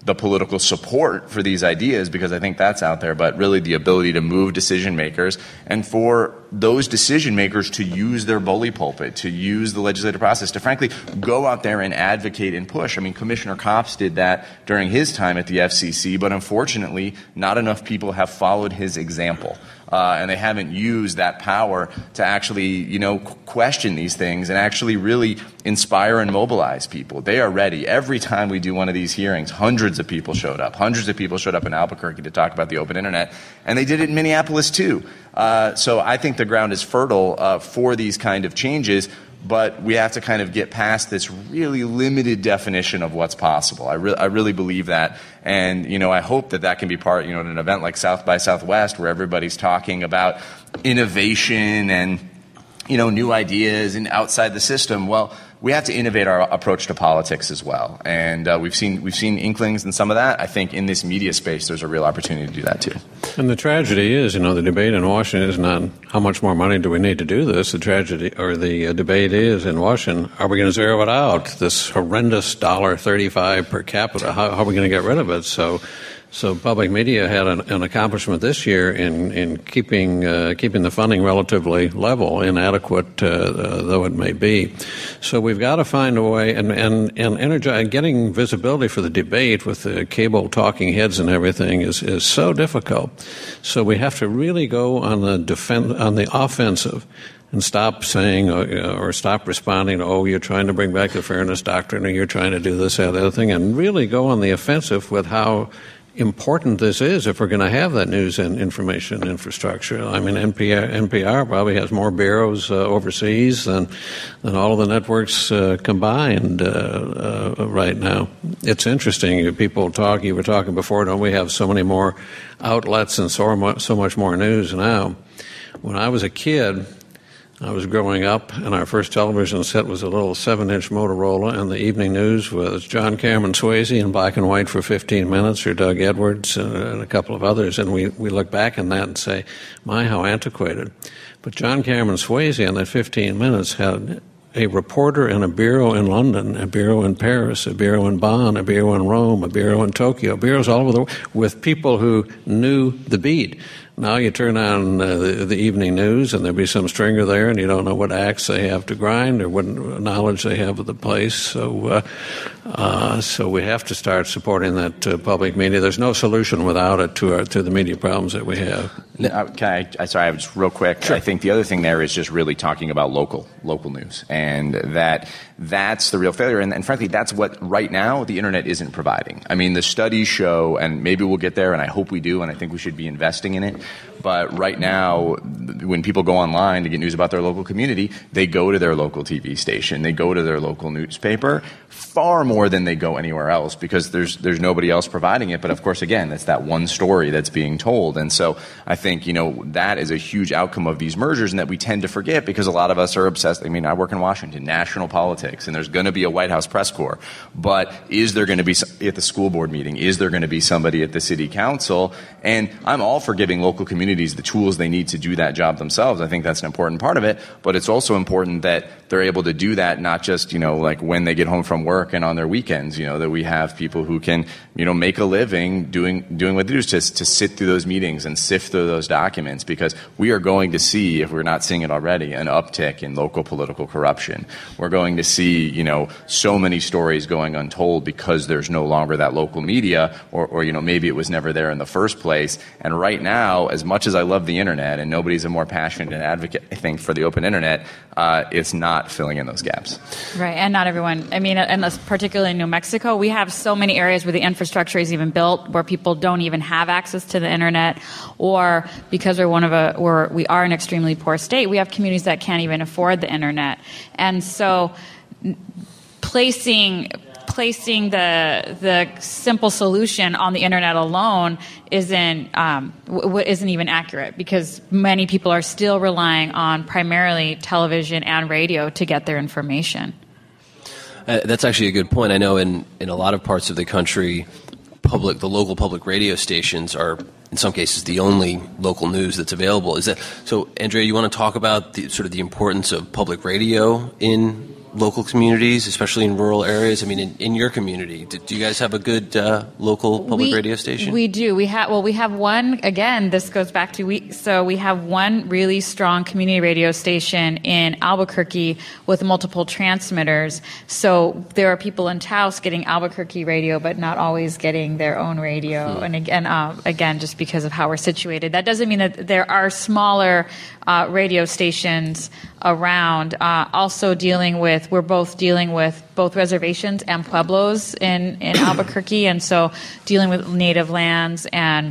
the political support for these ideas, because I think that's out there, but really the ability to move decision makers and for those decision makers to use their bully pulpit, to use the legislative process, to frankly go out there and advocate and push. I mean, Commissioner Copps did that during his time at the F C C, but unfortunately, not enough people have followed his example. Uh, and they haven't used that power to actually, you know, question these things and actually really inspire and mobilize people. They are ready. Every time we do one of these hearings, hundreds of people showed up. Hundreds of people showed up in Albuquerque to talk about the open internet, and they did it in Minneapolis too. Uh, so I think the ground is fertile uh, for these kind of changes. But we have to kind of get past this really limited definition of what's possible. I, re- I really believe that. And, you know, I hope that that can be part, you know, in an event like South by Southwest where everybody's talking about innovation and, you know, new ideas and outside the system. Well, we have to innovate our approach to politics as well. And uh, we've seen we've seen inklings in some of that. I think in this media space, there's a real opportunity to do that too. And the tragedy is, you know, the debate in Washington is not how much more money do we need to do this. The tragedy or the uh, debate is in Washington, are we going to zero it out? This horrendous one dollar thirty-five per capita, how, how are we going to get rid of it? So So public media had an, an accomplishment this year in, in keeping uh, keeping the funding relatively level, inadequate uh, uh, though it may be. So we've got to find a way and and and energize, getting visibility for the debate with the cable talking heads and everything is, is so difficult. So we have to really go on the defense on the offensive. And stop saying uh, or stop responding to, oh, you're trying to bring back the fairness doctrine or you're trying to do this, that, other thing, and really go on the offensive with how important this is if we're going to have that news and information infrastructure. I mean, N P R, N P R probably has more bureaus uh, overseas than than all of the networks uh, combined uh, uh, right now. It's interesting. People talk. You were talking before. Don't we have so many more outlets and so much, so much more news now? When I was a kid, I was growing up, and our first television set was a little seven-inch Motorola, and the evening news was John Cameron Swayze in black and white for fifteen minutes, or Doug Edwards and, and a couple of others. And we, we look back on that and say, my, how antiquated. But John Cameron Swayze in that fifteen minutes had a reporter in a bureau in London, a bureau in Paris, a bureau in Bonn, a bureau in Rome, a bureau in Tokyo, bureaus all over the world, with people who knew the beat. Now you turn on uh, the, the evening news, and there'll be some stringer there, and you don't know what axe they have to grind or what knowledge they have of the place. So, uh, uh, so we have to start supporting that uh, public media. There's no solution without it to our, to the media problems that we have. Uh, can I, I sorry, I was real quick. Sure. I think the other thing there is just really talking about local local news, and that that's the real failure. And, and frankly, that's what right now the internet isn't providing. I mean, the studies show, and maybe we'll get there, and I hope we do, and I think we should be investing in it. But right now, when people go online to get news about their local community, they go to their local T V station, they go to their local newspaper, far more than they go anywhere else, because there's there's nobody else providing it. But of course, again, that's that one story that's being told. And so I think, you know, that is a huge outcome of these mergers, and that we tend to forget because a lot of us are obsessed. I mean, I work in Washington, national politics, and there's going to be a White House press corps. But is there going to be at the school board meeting? Is there going to be somebody at the city council? And I'm all for giving local communities the tools they need to do that job themselves. I think that's an important part of it, but it's also important that they're able to do that not just, you know, like when they get home from work and on their weekends, you know, that we have people who can, you know, make a living doing doing what they do, to, to sit through those meetings and sift through those documents, because we are going to see, if we're not seeing it already, an uptick in local political corruption. We're going to see, you know, so many stories going untold because there's no longer that local media, or, or you know, maybe it was never there in the first place. And right now, as much as I love the internet, and nobody's a more passionate advocate, I think, for the open internet, uh, it's not filling in those gaps. Right, and not everyone. I mean, unless particularly in New Mexico, we have so many areas where the infrastructure is even built, where people don't even have access to the internet, or because we're one of a, or we are an extremely poor state, we have communities that can't even afford the internet, and so placing. Placing the the simple solution on the internet alone isn't um, w- isn't even accurate, because many people are still relying on primarily television and radio to get their information. Uh, that's actually a good point. I know in, in a lot of parts of the country, public the local public radio stations are in some cases the only local news that's available. Is that so? Andrea, you want to talk about the sort of the importance of public radio in local communities, especially in rural areas? I mean, in, in your community, do, do you guys have a good uh, local public we, radio station? We do. We have well, we have one. Again, this goes back to we. So we have one really strong community radio station in Albuquerque with multiple transmitters. So there are people in Taos getting Albuquerque radio, but not always getting their own radio. Hmm. And again, uh, again, just because of how we're situated, that doesn't mean that there are smaller uh, radio stations around. Uh, also dealing with, we're both dealing with both reservations and pueblos in, in Albuquerque, and so dealing with native lands and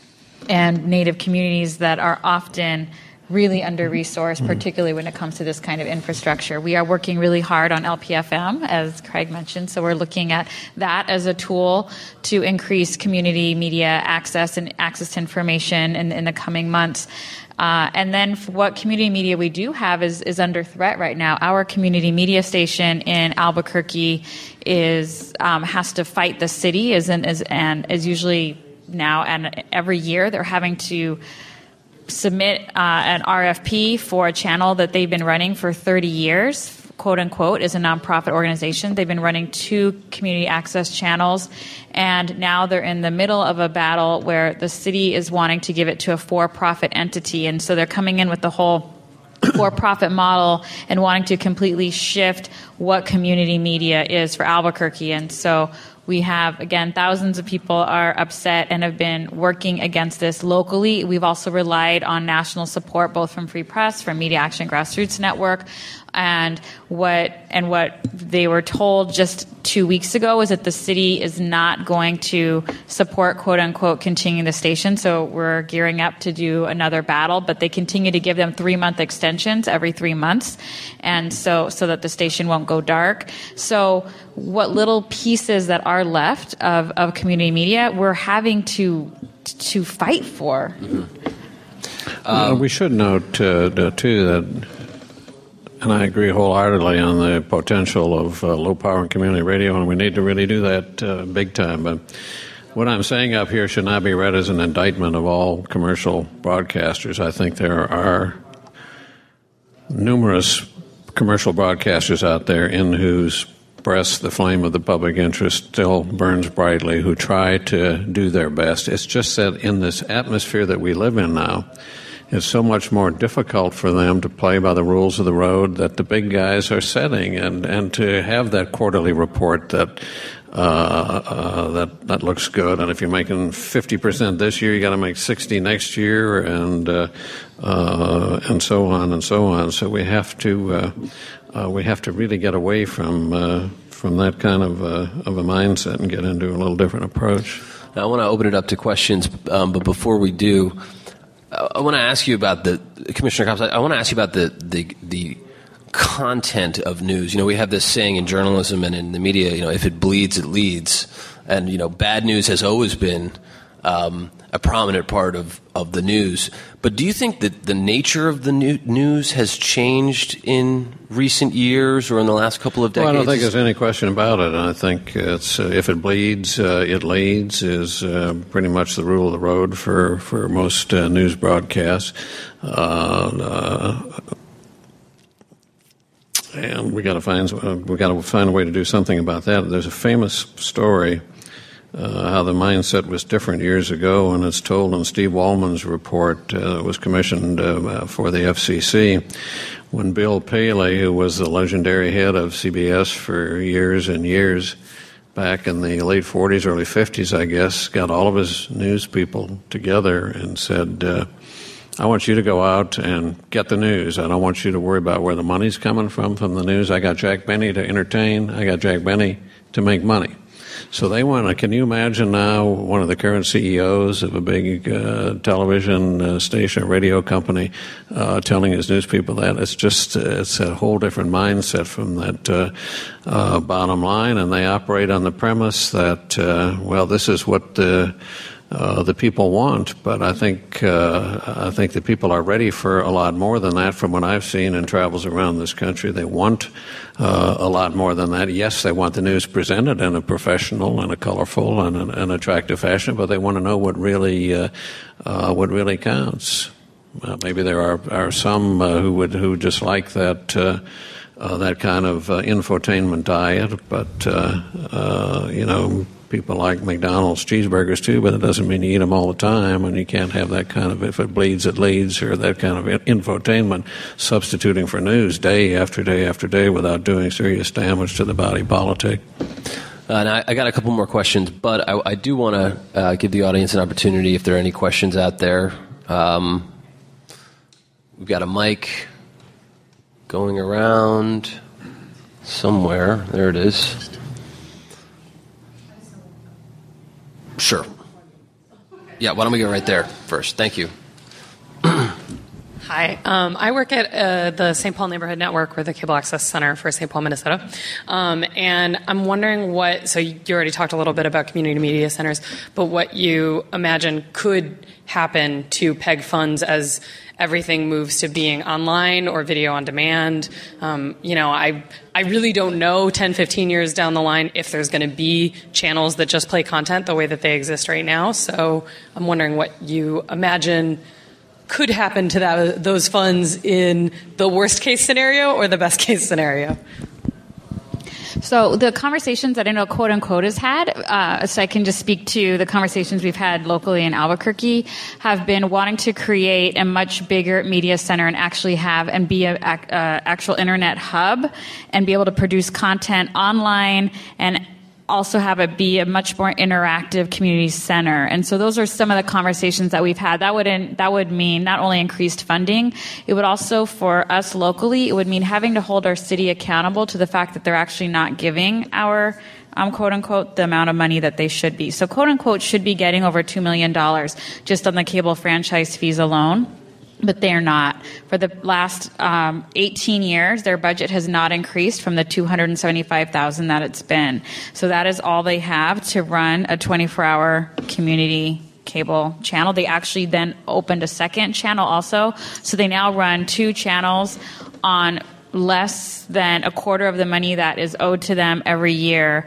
and native communities that are often really under-resourced, particularly when it comes to this kind of infrastructure. We are working really hard on L P F M, as Craig mentioned, so we're looking at that as a tool to increase community media access and access to information in, in the coming months. Uh, and then what community media we do have is, is under threat right now. Our community media station in Albuquerque is um, has to fight the city, is, is, and is usually now and every year they're having to submit uh, an R F P for a channel that they've been running for thirty years, quote unquote, is a nonprofit organization. They've been running two community access channels, and now they're in the middle of a battle where the city is wanting to give it to a for-profit entity, and so they're coming in with the whole for-profit model and wanting to completely shift what community media is for Albuquerque. And so we have, again, thousands of people are upset and have been working against this locally. We've also relied on national support, both from Free Press, from Media Action Grassroots Network, and what and what they were told just two weeks ago is that the city is not going to support, quote unquote, continuing the station. So we're gearing up to do another battle, but they continue to give them three month extensions every three months, and so so that the station won't go dark. So what little pieces that are left of, of community media, we're having to to fight for. Mm-hmm. Um, uh, we should note uh, too that. And I agree wholeheartedly on the potential of uh, low-power community radio, and we need to really do that uh, big time. But what I'm saying up here should not be read as an indictment of all commercial broadcasters. I think there are numerous commercial broadcasters out there in whose breast the flame of the public interest still burns brightly, who try to do their best. It's just that in this atmosphere that we live in now, it's so much more difficult for them to play by the rules of the road that the big guys are setting, and, and to have that quarterly report that uh, uh, that that looks good. And if you're making fifty percent this year, you got to make sixty next year, and uh, uh, and so on and so on. So we have to uh, uh, we have to really get away from uh, from that kind of uh, of a mindset and get into a little different approach. Now, I want to open it up to questions, um, but before we do, I want to ask you about the Commissioner Copps. I want to ask you about the, the the content of news. You know, we have this saying in journalism and in the media. You know, if it bleeds, it leads. And you know, bad news has always been um, a prominent part of, of the news. But do you think that the nature of the new news has changed in recent years or in the last couple of decades? Well, I don't think there's any question about it. I think it's uh, if it bleeds, uh, it leads is uh, pretty much the rule of the road for for most uh, news broadcasts. Uh, uh, and we got to find uh, we got to find a way to do something about that. There's a famous story. Uh, how the mindset was different years ago, and it's told in Steve Wallman's report uh, that was commissioned uh, for the F C C when Bill Paley, who was the legendary head of C B S for years and years, back in the late forties, early fifties, I guess, got all of his news people together and said, uh, I want you to go out and get the news. I don't want you to worry about where the money's coming from from the news. I got Jack Benny to entertain. I got Jack Benny to make money. So they want. Can you imagine now one of the current C E Os of a big uh, television uh, station, radio company, uh, telling his news people that? It's just uh, it's a whole different mindset from that uh, uh, bottom line, and they operate on the premise that uh, well, this is what the Uh, the people want, but I think uh, I think the people are ready for a lot more than that. From what I've seen in travels around this country, they want uh, a lot more than that. Yes, they want the news presented in a professional and a colorful and an, an attractive fashion, but they want to know what really uh, uh, what really counts. Uh, maybe there are are some uh, who would who dislike that. Uh, uh, that kind of uh, infotainment diet, but, uh, uh, you know, people like McDonald's cheeseburgers too, but it doesn't mean you eat them all the time, and you can't have that kind of, if it bleeds, it leads, or that kind of infotainment substituting for news day after day after day without doing serious damage to the body politic. Uh, and I, I got a couple more questions, but I, I do want to uh, give the audience an opportunity if there are any questions out there. Um, we've got a mic going around somewhere. There it is. Sure. Yeah, why don't we go right there first? Thank you. Hi. Um, I work at uh, the Saint Paul Neighborhood Network. We're the Cable Access Center for Saint Paul, Minnesota. Um, and I'm wondering what, so you already talked a little bit about community media centers, but what you imagine could happen to PEG funds as everything moves to being online or video on demand. Um, you know, I I really don't know ten, fifteen years down the line if there's going to be channels that just play content the way that they exist right now. So I'm wondering what you imagine could happen to that, those funds in the worst case scenario or the best case scenario. So the conversations that I know Quote Unquote has had, uh, so I can just speak to the conversations we've had locally in Albuquerque, have been wanting to create a much bigger media center and actually have and be an uh, actual internet hub and be able to produce content online and also have it be a much more interactive community center. And so those are some of the conversations that we've had. That would in, that would mean not only increased funding, it would also, for us locally, it would mean having to hold our city accountable to the fact that they're actually not giving our um, quote unquote the amount of money that they should be. So quote unquote should be getting over two million dollars just on the cable franchise fees alone. But they are not. For the last um, eighteen years, their budget has not increased from the two hundred seventy-five thousand dollars that it's been. So that is all they have to run a twenty-four hour community cable channel. They actually then opened a second channel also. So they now run two channels on less than a quarter of the money that is owed to them every year.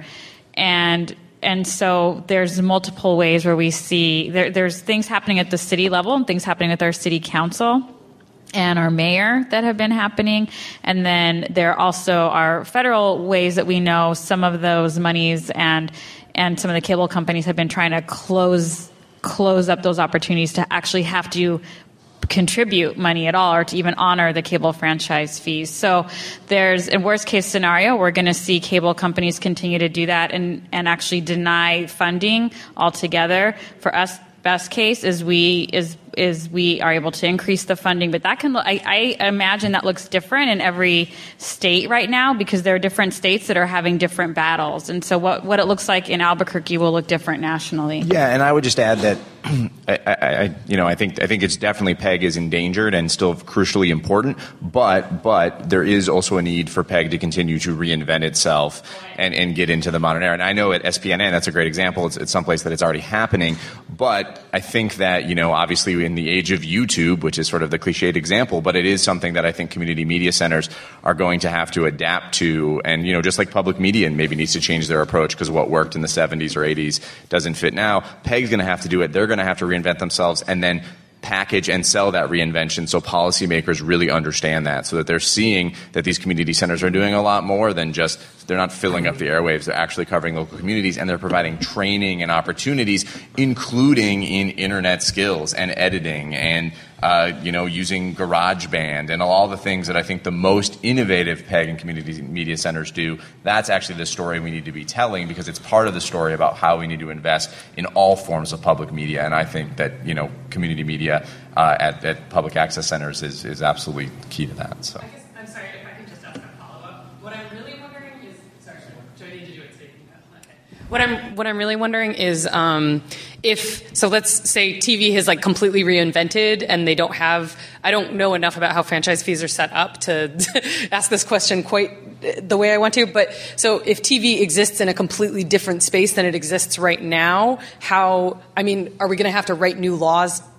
And And so there's multiple ways where we see there, there's things happening at the city level and things happening with our city council and our mayor that have been happening. And then there also are federal ways that we know some of those monies and and some of the cable companies have been trying to close close up those opportunities to actually have to contribute money at all or to even honor the cable franchise fees. So there's, in worst case scenario, we're going to see cable companies continue to do that and, and actually deny funding altogether. For us, best case is we is is we are able to increase the funding, but that can look, I, I imagine that looks different in every state right now because there are different states that are having different battles, and so what what it looks like in Albuquerque will look different nationally. Yeah, and I would just add that I, I you know I think I think it's definitely PEG is endangered and still crucially important, but but there is also a need for PEG to continue to reinvent itself and, and get into the modern era. And I know at S P N N that's a great example. It's, it's someplace that it's already happening, but I think that you know obviously in the age of YouTube, which is sort of the cliched example, but it is something that I think community media centers are going to have to adapt to. And, you know, just like public media maybe needs to change their approach because what worked in the seventies or eighties doesn't fit now, PEG's going to have to do it. They're going to have to reinvent themselves and then package and sell that reinvention so policymakers really understand that, so that they're seeing that these community centers are doing a lot more than just, they're not filling up the airwaves, they're actually covering local communities, and they're providing training and opportunities, including in internet skills and editing and uh, you know, using GarageBand and all the things that I think the most innovative PEG and community media centers do. That's actually the story we need to be telling, because it's part of the story about how we need to invest in all forms of public media. And I think that, you know, community media uh, at, at public access centers is, is absolutely key to that. So. I guess, I'm sorry, if I can just ask a follow-up. What I'm really wondering is, sorry, do I need to do it so you can go? Okay. What I'm what I'm really wondering is um, if so. Let's say T V has like completely reinvented, and they don't have. I don't know enough about how franchise fees are set up to ask this question quite the way I want to. But so if T V exists in a completely different space than it exists right now, how? I mean, are we going to have to write new laws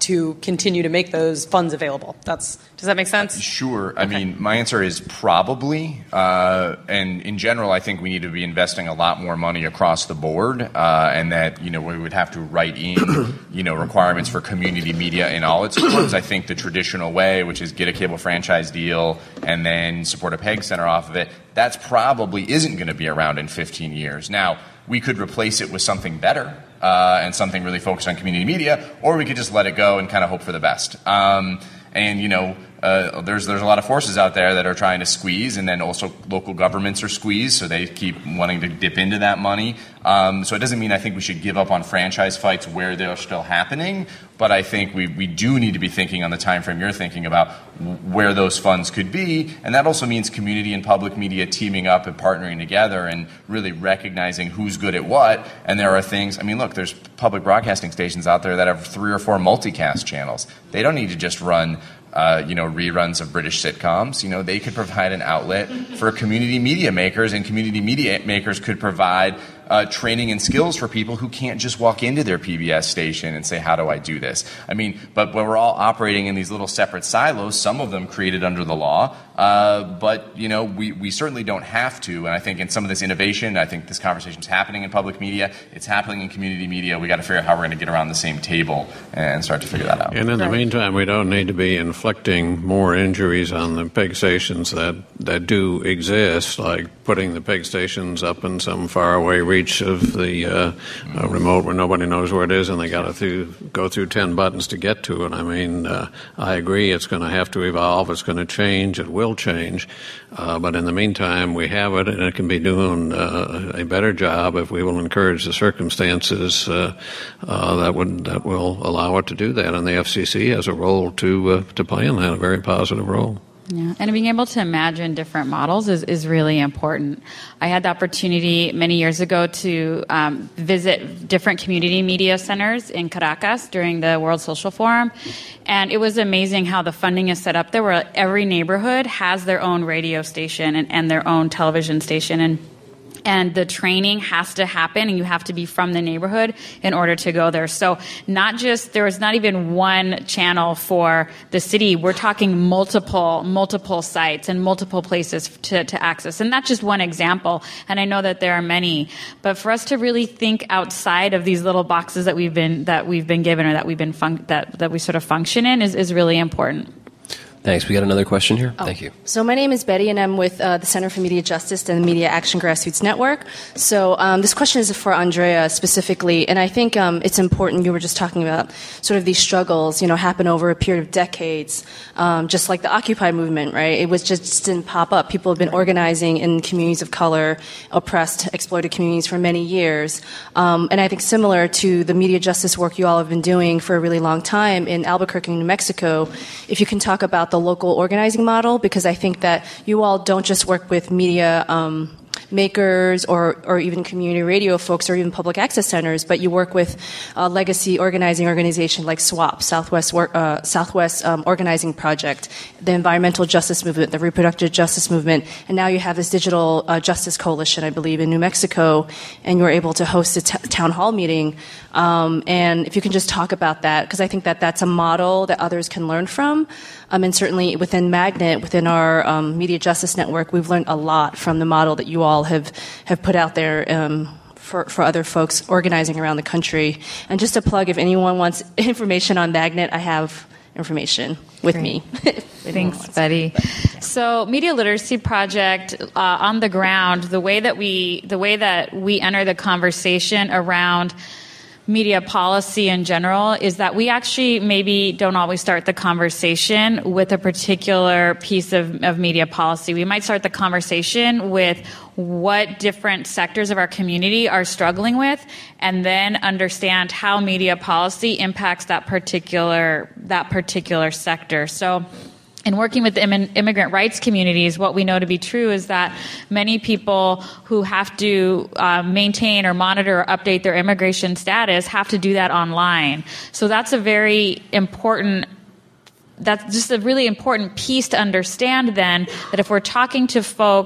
to continue to make those funds available. That's does that make sense? Sure. I Okay. mean, my answer is probably. Uh, and in general, I think we need to be investing a lot more money across the board, uh, and that you know we would have to write in you know requirements for community media in all its forms. I think the traditional way, which is get a cable franchise deal and then support a PEG center off of it, that's probably isn't going to be around in fifteen years. Now, we could replace it with something better. Uh, and something really focused on community media, or we could just let it go and kind of hope for the best. Um, and, you know, uh, there's there's a lot of forces out there that are trying to squeeze, and then also local governments are squeezed, so they keep wanting to dip into that money. Um, so it doesn't mean I think we should give up on franchise fights where they're still happening, but I think we, we do need to be thinking on the time frame you're thinking about where those funds could be, and that also means community and public media teaming up and partnering together and really recognizing who's good at what. And there are things, I mean, look, there's public broadcasting stations out there that have three or four multicast channels. They don't need to just run Uh, you know, reruns of British sitcoms. You know, they could provide an outlet for community media makers, and community media makers could provide uh, training and skills for people who can't just walk into their P B S station and say, how do I do this? I mean, but when we're all operating in these little separate silos, some of them created under the law, uh, but, you know, we, we certainly don't have to. And I think in some of this innovation, I think this conversation is happening in public media. It's happening in community media. We got to figure out how we're going to get around the same table and start to figure that out. And in the meantime, we don't need to be inflicting more injuries on the PEG stations that, that do exist, like putting the PEG stations up in some faraway reach of the uh, uh, remote where nobody knows where it is, and they got to through, go through ten buttons to get to it. I mean, uh, I agree it's going to have to evolve. It's going to change. It will change. Uh, but in the meantime, we have it, and it can be doing uh, a better job if we will encourage the circumstances uh, uh, that would that will allow it to do that. And the F C C has a role to uh, to play in that, a very positive role. Yeah, and being able to imagine different models is, is really important. I had the opportunity many years ago to um, visit different community media centers in Caracas during the World Social Forum, and it was amazing how the funding is set up there, where every neighborhood has their own radio station and, and their own television station, and And the training has to happen, and you have to be from the neighborhood in order to go there. So not just, there was not even one channel for the city. We're talking multiple, multiple sites and multiple places to, to access. And that's just one example. And I know that there are many. But for us to really think outside of these little boxes that we've been, that we've been given, or that we've been, fun- that, that we sort of function in is, is really important. Thanks. We got another question here. Oh. Thank you. So my name is Betty, and I'm with uh, the Center for Media Justice and the Media Action Grassroots Network. So um, this question is for Andrea specifically, and I think um, it's important. You were just talking about sort of these struggles, you know, happen over a period of decades, um, just like the Occupy movement, right? It was just, just didn't pop up. People have been organizing in communities of color, oppressed, exploited communities for many years, um, and I think similar to the media justice work you all have been doing for a really long time in Albuquerque, New Mexico. If you can talk about the local organizing model, because I think that you all don't just work with media um, makers or, or even community radio folks or even public access centers, but you work with a legacy organizing organization like SWAP, Southwest uh, Southwest um, Organizing Project, the Environmental Justice Movement, the Reproductive Justice Movement, and now you have this Digital uh, Justice Coalition, I believe, in New Mexico, and you were able to host a t- town hall meeting. Um, and if you can just talk about that, because I think that that's a model that others can learn from. Um, and certainly within Magnet, within our um, Media Justice Network, we've learned a lot from the model that you all have, have put out there um, for, for other folks organizing around the country. And just to plug, if anyone wants information on Magnet, I have information with Great. me. Thanks, Betty. So, Media Literacy Project uh, on the ground, the way that we the way that we enter the conversation around media policy in general is that we actually maybe don't always start the conversation with a particular piece of, of media policy. We might start the conversation with what different sectors of our community are struggling with, and then understand how media policy impacts that particular that particular sector. So, in working with Im- immigrant rights communities, what we know to be true is that many people who have to uh, maintain or monitor or update their immigration status have to do that online. So that's a very important That's just a really important piece to understand then, that if we're talking to folks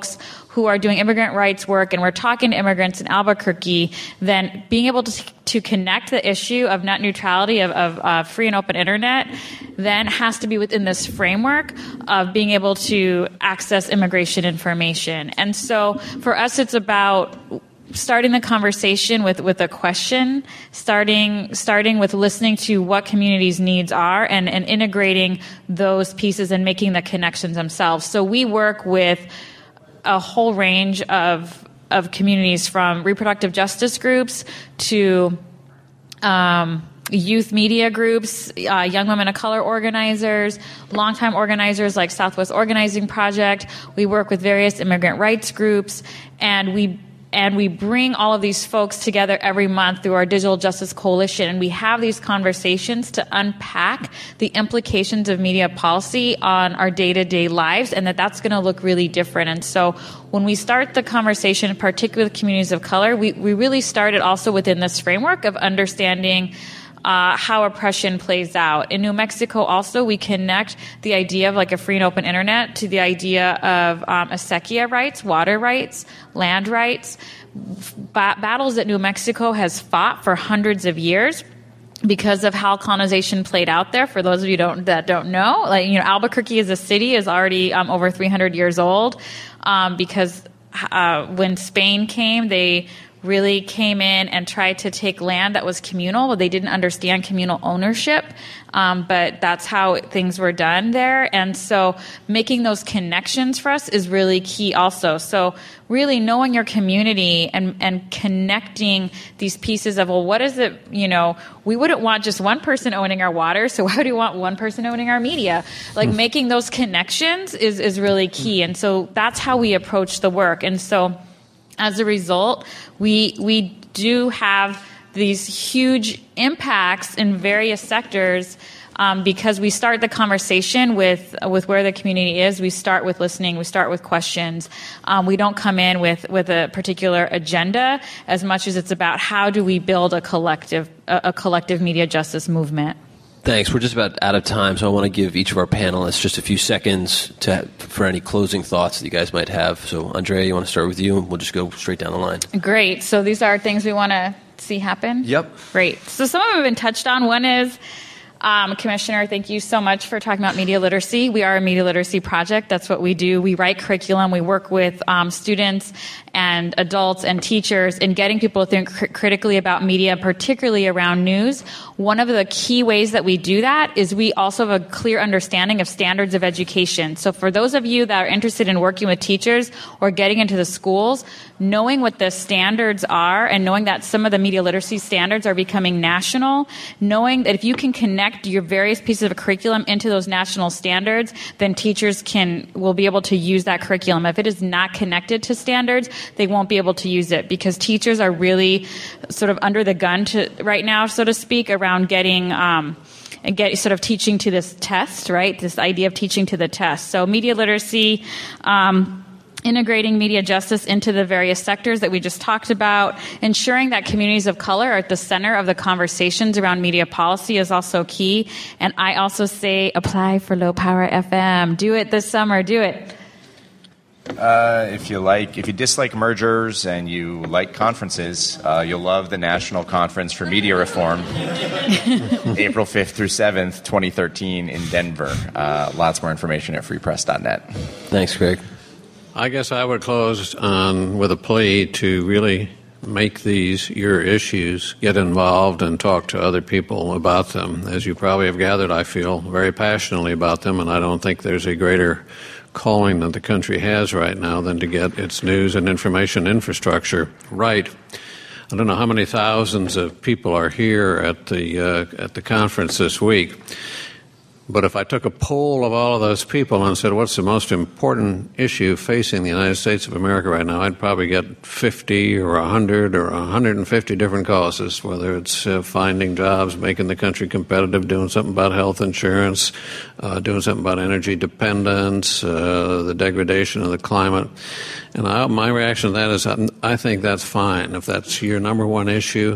who are doing immigrant rights work and we're talking to immigrants in Albuquerque, then being able to, to connect the issue of net neutrality, of, of uh, free and open internet, then has to be within this framework of being able to access immigration information. And so for us, it's about starting the conversation with, with a question, starting starting with listening to what communities' needs are and, and integrating those pieces and making the connections themselves. So we work with a whole range of of communities, from reproductive justice groups to um, youth media groups, uh, young women of color organizers, longtime organizers like Southwest Organizing Project. We work with various immigrant rights groups, and we And we bring all of these folks together every month through our Digital Justice Coalition, and we have these conversations to unpack the implications of media policy on our day-to-day lives, and that that's going to look really different. And so when we start the conversation, particularly with communities of color, we, we really started also within this framework of understanding Uh, how oppression plays out. In New Mexico also, we connect the idea of like a free and open internet to the idea of um, acequia rights, water rights, land rights, ba- battles that New Mexico has fought for hundreds of years because of how colonization played out there. For those of you don't, that don't know, like, you know, Albuquerque as a city is already um, over three hundred years old um, because uh, when Spain came, they really came in and tried to take land that was communal, but they didn't understand communal ownership. Um, but that's how things were done there. And so making those connections for us is really key also. So really knowing your community and, and connecting these pieces of, well, what is it, you know, we wouldn't want just one person owning our water, so why would we want one person owning our media? Like mm. making those connections is, is really key. And so that's how we approach the work. And so as a result, we we do have these huge impacts in various sectors um, because we start the conversation with with where the community is. We start with listening. We start with questions. Um, we don't come in with, with a particular agenda as much as it's about how do we build a collective a, a collective media justice movement. Thanks. We're just about out of time, so I want to give each of our panelists just a few seconds to for any closing thoughts that you guys might have. So, Andrea, you want to start with you, and we'll just go straight down the line. Great. So these are things we want to see happen? Yep. Great. So some of them have been touched on. One is, um, Commissioner, thank you so much for talking about media literacy. We are a media literacy project. That's what we do. We write curriculum. We work with um, students and adults and teachers in getting people to think cr- critically about media, particularly around news. One of the key ways that we do that is we also have a clear understanding of standards of education. So for those of you that are interested in working with teachers or getting into the schools, knowing what the standards are and knowing that some of the media literacy standards are becoming national, knowing that if you can connect your various pieces of curriculum into those national standards, then teachers can will be able to use that curriculum. If it is not connected to standards, they won't be able to use it because teachers are really sort of under the gun to right now, so to speak, around getting um, and get sort of teaching to this test, right? This idea of teaching to the test. So media literacy, um, integrating media justice into the various sectors that we just talked about, ensuring that communities of color are at the center of the conversations around media policy is also key. And I also say apply for Low Power F M. Do it this summer. Do it. Uh, if you like, if you dislike mergers and you like conferences, uh, you'll love the National Conference for Media Reform, April fifth through seventh, twenty thirteen in Denver. Uh, lots more information at free press dot net. Thanks, Greg. I guess I would close on with a plea to really make these your issues, get involved and talk to other people about them. As you probably have gathered, I feel very passionately about them, and I don't think there's a greater calling that the country has right now than to get its news and information infrastructure right. I don't know how many thousands of people are here at the uh, at the conference this week, but if I took a poll of all of those people and said, what's the most important issue facing the United States of America right now, I'd probably get fifty or one hundred or one hundred fifty different causes, whether it's uh, finding jobs, making the country competitive, doing something about health insurance, uh, doing something about energy dependence, uh, the degradation of the climate. And I, my reaction to that is I think that's fine. If that's your number one issue,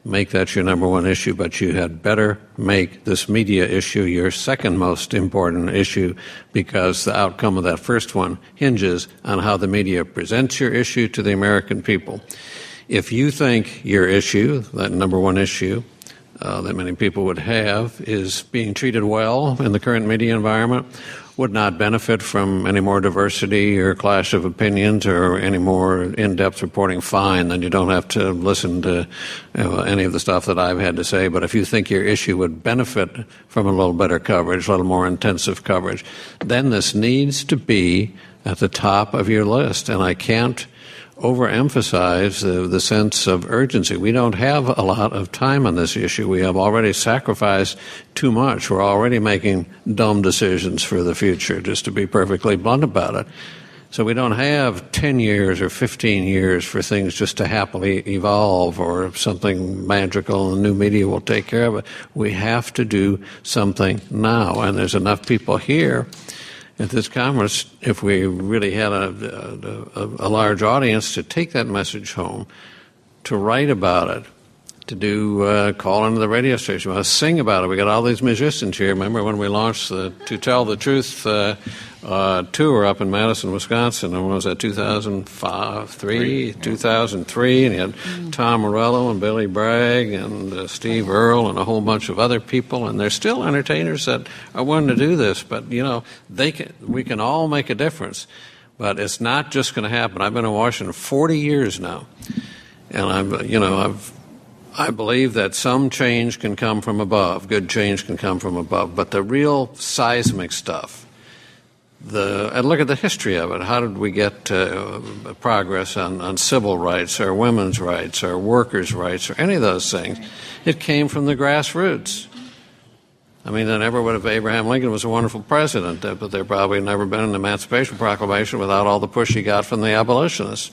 make that your number one issue, but you had better make this media issue your second most important issue, because the outcome of that first one hinges on how the media presents your issue to the American people. If you think your issue, that number one issue uh, that many people would have, is being treated well in the current media environment, would not benefit from any more diversity or clash of opinions or any more in-depth reporting, fine, then you don't have to listen to you know, any of the stuff that I've had to say. But if you think your issue would benefit from a little better coverage, a little more intensive coverage, then this needs to be at the top of your list. And I can't overemphasize the, the sense of urgency. We don't have a lot of time on this issue. We have already sacrificed too much. We're already making dumb decisions for the future, just to be perfectly blunt about it. So we don't have ten years or fifteen years for things just to happily evolve or something magical and the new media will take care of it. We have to do something now, and there's enough people here at this conference, if we really had a, a, a large audience, to take that message home, to write about it, to do uh, call into the radio station, to sing about it. We got all these musicians here. Remember when we launched the To Tell the Truth uh, uh, tour up in Madison, Wisconsin? And when was that, two thousand five, three, two thousand three? And you had mm. Tom Morello and Billy Bragg and uh, Steve Earle and a whole bunch of other people. And there's still entertainers that are willing to do this. But, you know, they can, we can all make a difference. But it's not just going to happen. I've been in Washington forty years now. And I'm, you know, I've I believe that some change can come from above, good change can come from above, but the real seismic stuff, the and look at the history of it. How did we get uh, progress on, on civil rights or women's rights or workers' rights or any of those things? It came from the grassroots. I mean, there never would have, Abraham Lincoln was a wonderful president, but there probably never been an Emancipation Proclamation without all the push he got from the abolitionists.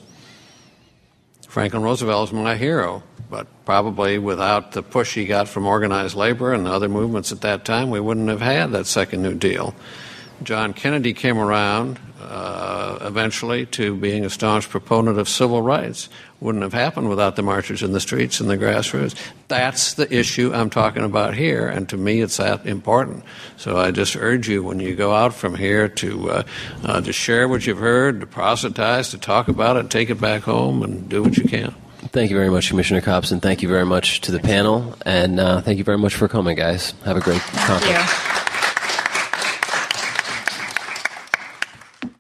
Franklin Roosevelt is my hero, but probably without the push he got from organized labor and other movements at that time, we wouldn't have had that second New Deal. John Kennedy came around uh, eventually to being a staunch proponent of civil rights. Wouldn't have happened without the marchers in the streets and the grassroots. That's the issue I'm talking about here, and to me it's that important. So I just urge you, when you go out from here, to uh, uh, to share what you've heard, to proselytize, to talk about it, take it back home, and do what you can. Thank you very much, Commissioner Copps, and thank you very much to the panel, and uh, thank you very much for coming, guys. Have a great conference. Thank you.